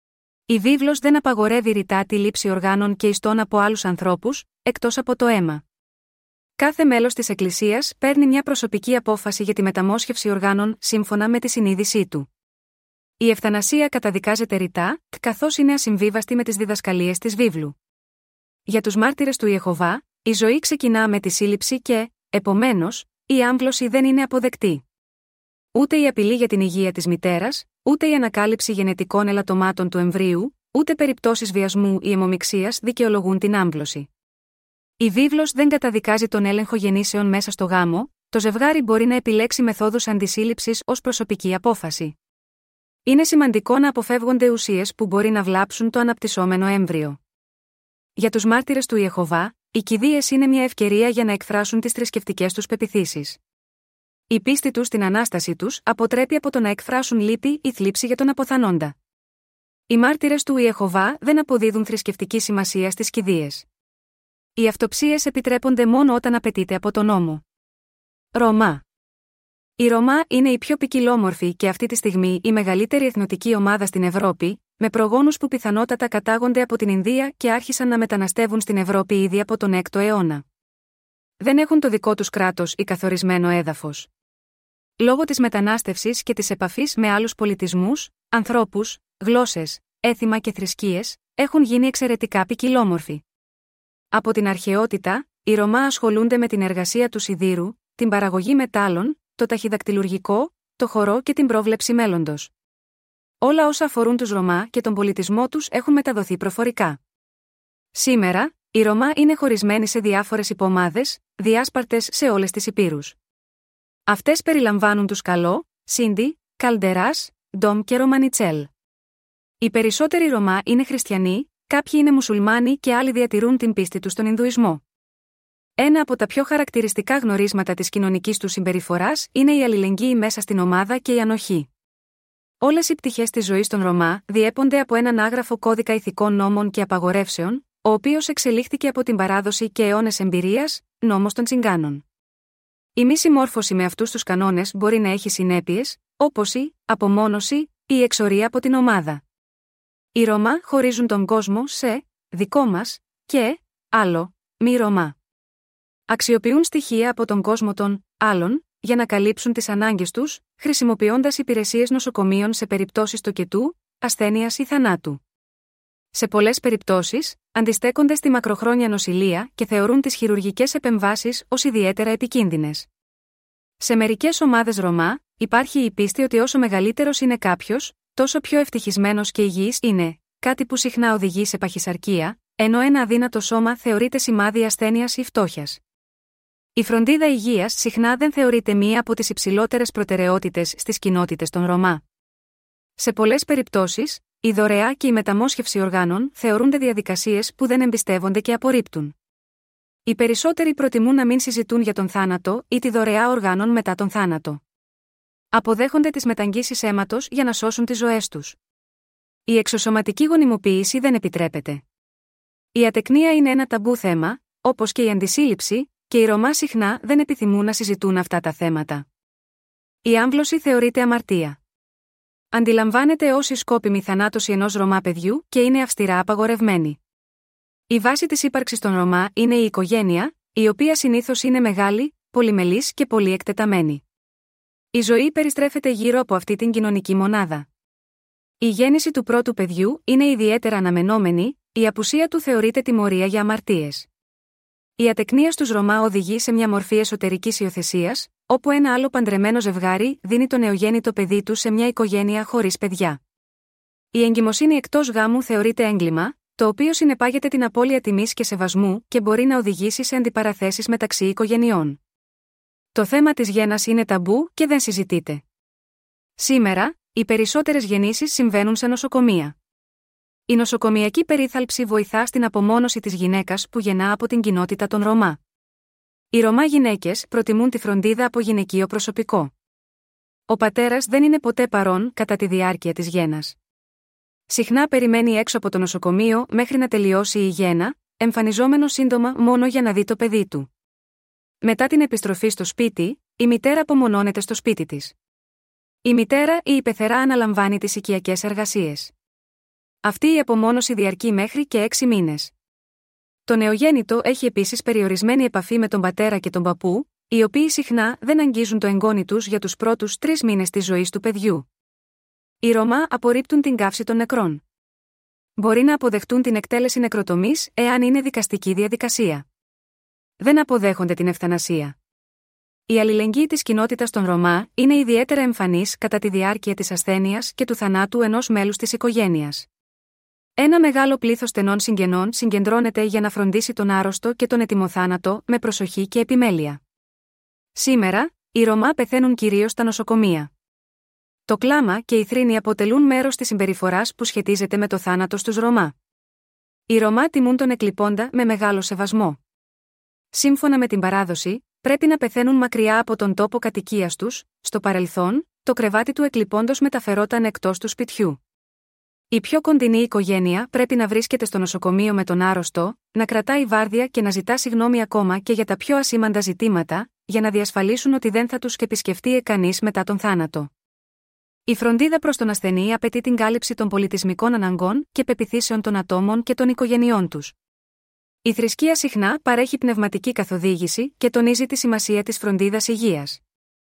Η βίβλος δεν απαγορεύει ρητά τη λήψη οργάνων και ιστών από άλλους ανθρώπους, εκτός από το αίμα. Κάθε μέλος της Εκκλησίας παίρνει μια προσωπική απόφαση για τη μεταμόσχευση οργάνων σύμφωνα με τη συνείδησή του. Η ευθανασία καταδικάζεται ρητά, καθώς είναι ασυμβίβαστη με τις διδασκαλίες της βίβλου. Για τους μάρτυρες του Ιεχωβά, η ζωή ξεκινά με τη σύλληψη και, επομένως, η άμβλωση δεν είναι αποδεκτή. Ούτε η απειλή για την υγεία της μητέρας, ούτε η ανακάλυψη γενετικών ελαττωμάτων του εμβρίου, ούτε περιπτώσεις βιασμού ή αιμομιξίας δικαιολογούν την άμβλωση. Η βίβλος δεν καταδικάζει τον έλεγχο γεννήσεων μέσα στο γάμο, το ζευγάρι μπορεί να επιλέξει μεθόδους αντισύλληψης ως προσωπική απόφαση. Είναι σημαντικό να αποφεύγονται ουσίες που μπορεί να βλάψουν το αναπτυσσόμενο έμβριο. Για τους μάρτυρες του Ιεχωβά, οι κηδείες είναι μια ευκαιρία για να εκφράσουν τις θρησκευτικές τους πεποιθήσεις. Η πίστη τους στην Ανάσταση τους αποτρέπει από το να εκφράσουν λύπη ή θλίψη για τον αποθανόντα. Οι μάρτυρες του Ιεχωβά δεν αποδίδουν θρησκευτική σημασία στις κηδείες. Οι αυτοψίες επιτρέπονται μόνο όταν απαιτείται από τον νόμο. Ρωμά. Η Ρωμά είναι η πιο ποικιλόμορφη και αυτή τη στιγμή η μεγαλύτερη εθνοτική ομάδα στην Ευρώπη, με προγόνους που πιθανότατα κατάγονται από την Ινδία και άρχισαν να μεταναστεύουν στην Ευρώπη ήδη από τον έκτο αιώνα. Δεν έχουν το δικό τους κράτος ή καθορισμένο έδαφος. Λόγω της μετανάστευσης και της επαφής με άλλους πολιτισμούς, ανθρώπους, γλώσσες, έθιμα και θρησκείες, έχουν γίνει εξαιρετικά ποικιλόμορφοι. Από την αρχαιότητα, οι Ρωμά ασχολούνται με την εργασία του σιδήρου, την παραγωγή μετάλλων, το ταχυδακτηλουργικό, το χορό και την πρόβλεψη μέλλοντος. Όλα όσα αφορούν τους Ρωμά και τον πολιτισμό τους έχουν μεταδοθεί προφορικά. Σήμερα, οι Ρωμά είναι χωρισμένοι σε διάφορες υπομάδες, διάσπαρτες σε όλες τις υπήρους. Αυτές περιλαμβάνουν τους Καλό, Σίντι, Καλντεράς, Ντόμ και Ρωμανιτσέλ. Οι περισσότεροι Ρωμά είναι χριστιανοί, κάποιοι είναι μουσουλμάνοι και άλλοι διατηρούν την πίστη τους στον Ινδουισμό. Ένα από τα πιο χαρακτηριστικά γνωρίσματα της κοινωνικής του συμπεριφοράς είναι η αλληλεγγύη μέσα στην ομάδα και η ανοχή. Όλες οι πτυχές της ζωής των Ρωμά διέπονται από έναν άγραφο κώδικα ηθικών νόμων και απαγορεύσεων, ο οποίος εξελίχθηκε από την παράδοση και αιώνες εμπειρίας, νόμος των Τσιγκάνων. Η μη συμμόρφωση με αυτούς τους κανόνες μπορεί να έχει συνέπειες, όπως η απομόνωση ή η εξορία από την ομάδα. Οι Ρωμά χωρίζουν τον κόσμο σε δικό μας και άλλο, μη Ρωμά. Αξιοποιούν στοιχεία από τον κόσμο των άλλων για να καλύψουν τις ανάγκες τους, χρησιμοποιώντας υπηρεσίες νοσοκομείων σε περιπτώσεις τοκετού, ασθένειας ή θανάτου. Σε πολλές περιπτώσεις, αντιστέκονται στη μακροχρόνια νοσηλεία και θεωρούν τις χειρουργικές επεμβάσεις ως ιδιαίτερα επικίνδυνες. Σε μερικές ομάδες Ρωμά, υπάρχει η πίστη ότι όσο μεγαλύτερος είναι κάποιος, τόσο πιο ευτυχισμένος και υγιής είναι, κάτι που συχνά οδηγεί σε παχυσαρκία, ενώ ένα αδύνατο σώμα θεωρείται σημάδι ασθένειας ή φτώχειας. Η φροντίδα υγείας συχνά δεν θεωρείται μία από τις υψηλότερες προτεραιότητες στις κοινότητες των Ρωμά. Σε πολλές περιπτώσεις, η δωρεά και η μεταμόσχευση οργάνων θεωρούνται διαδικασίες που δεν εμπιστεύονται και απορρίπτουν. Οι περισσότεροι προτιμούν να μην συζητούν για τον θάνατο ή τη δωρεά οργάνων μετά τον θάνατο. Αποδέχονται τις μεταγγίσεις αίματος για να σώσουν τις ζωές τους. Η εξωσωματική γονιμοποίηση δεν επιτρέπεται. Η ατεκνία είναι ένα ταμπού θέμα, όπως και η αντισύλληψη, και οι Ρωμά συχνά δεν επιθυμούν να συζητούν αυτά τα θέματα. Η άμβλωση θεωρείται αμαρτία. Αντιλαμβάνεται ως η σκόπιμη θανάτωση ενός Ρωμά παιδιού και είναι αυστηρά απαγορευμένη. Η βάση της ύπαρξης των Ρωμά είναι η οικογένεια, η οποία συνήθως είναι μεγάλη, πολυμελής και πολύ εκτεταμένη. Η ζωή περιστρέφεται γύρω από αυτή την κοινωνική μονάδα. Η γέννηση του πρώτου παιδιού είναι ιδιαίτερα αναμενόμενη, η απουσία του θεωρείται τιμωρία για αμαρτίες. Η ατεκνία στους Ρωμά οδηγεί σε μια μορφή εσωτερικής υιοθεσίας, όπου ένα άλλο παντρεμένο ζευγάρι δίνει το νεογέννητο παιδί του σε μια οικογένεια χωρίς παιδιά. Η εγκυμοσύνη εκτός γάμου θεωρείται έγκλημα, το οποίο συνεπάγεται την απώλεια τιμής και σεβασμού και μπορεί να οδηγήσει σε αντιπαραθέσεις μεταξύ οικογενειών. Το θέμα της γένας είναι ταμπού και δεν συζητείται. Σήμερα, οι περισσότερες γεννήσεις συμβαίνουν σε νοσοκομεία. Η νοσοκομιακή περίθαλψη βοηθά στην απομόνωση της γυναίκας που γεννά από την κοινότητα των Ρωμά. Οι Ρωμά γυναίκες προτιμούν τη φροντίδα από γυναικείο προσωπικό. Ο πατέρας δεν είναι ποτέ παρόν κατά τη διάρκεια της γένας. Συχνά περιμένει έξω από το νοσοκομείο μέχρι να τελειώσει η γέννα, εμφανιζόμενο σύντομα μόνο για να δει το παιδί του. Μετά την επιστροφή στο σπίτι, η μητέρα απομονώνεται στο σπίτι της. Η μητέρα ή η πεθερά αναλαμβάνει τις οικιακές εργασίες. Αυτή η απομόνωση διαρκεί μέχρι και έξι μήνες. Το νεογέννητο έχει επίσης περιορισμένη επαφή με τον πατέρα και τον παππού, οι οποίοι συχνά δεν αγγίζουν το εγγόνι τους για τους πρώτους τρεις μήνες της ζωής του παιδιού. Οι Ρωμά απορρίπτουν την καύση των νεκρών. Μπορεί να αποδεχτούν την εκτέλεση νεκροτομής εάν είναι δικαστική διαδικασία. Δεν αποδέχονται την ευθανασία. Η αλληλεγγύη της κοινότητας των Ρωμά είναι ιδιαίτερα εμφανής κατά τη διάρκεια της ασθένειας και του θανάτου ενός μέλους της οικογένειας. Ένα μεγάλο πλήθος στενών συγγενών συγκεντρώνεται για να φροντίσει τον άρρωστο και τον ετοιμοθάνατο με προσοχή και επιμέλεια. Σήμερα, οι Ρωμά πεθαίνουν κυρίως στα νοσοκομεία. Το κλάμα και η θρήνη αποτελούν μέρος της συμπεριφοράς που σχετίζεται με το θάνατο στους Ρωμά. Οι Ρωμά τιμούν τον εκλειπώντα με μεγάλο σεβασμό. Σύμφωνα με την παράδοση, πρέπει να πεθαίνουν μακριά από τον τόπο κατοικίας τους. Στο παρελθόν, το κρεβάτι του εκλειπώντος μεταφερόταν εκτός του σπιτιού. Η πιο κοντινή οικογένεια πρέπει να βρίσκεται στο νοσοκομείο με τον άρρωστο, να κρατάει βάρδια και να ζητά συγγνώμη ακόμα και για τα πιο ασήμαντα ζητήματα, για να διασφαλίσουν ότι δεν θα τους επισκεφτεί κανείς μετά τον θάνατο. Η φροντίδα προς τον ασθενή απαιτεί την κάλυψη των πολιτισμικών αναγκών και πεποιθήσεων των ατόμων και των οικογενειών τους. Η θρησκεία συχνά παρέχει πνευματική καθοδήγηση και τονίζει τη σημασία της φροντίδας υγείας.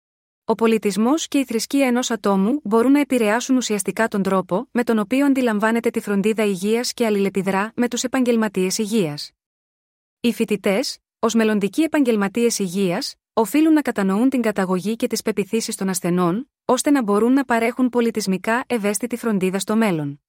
Ο πολιτισμός και η θρησκεία ενός ατόμου μπορούν να επηρεάσουν ουσιαστικά τον τρόπο με τον οποίο αντιλαμβάνεται τη φροντίδα υγείας και αλληλεπιδρά με τους επαγγελματίες υγείας. Οι φοιτητές, ως μελλοντικοί επαγγελματίες υγείας, οφείλουν να κατανοούν την καταγωγή και τις πεποιθήσεις των ασθενών, ώστε να μπορούν να παρέχουν πολιτισμικά ευαίσθητη φροντίδα στο μέλλον.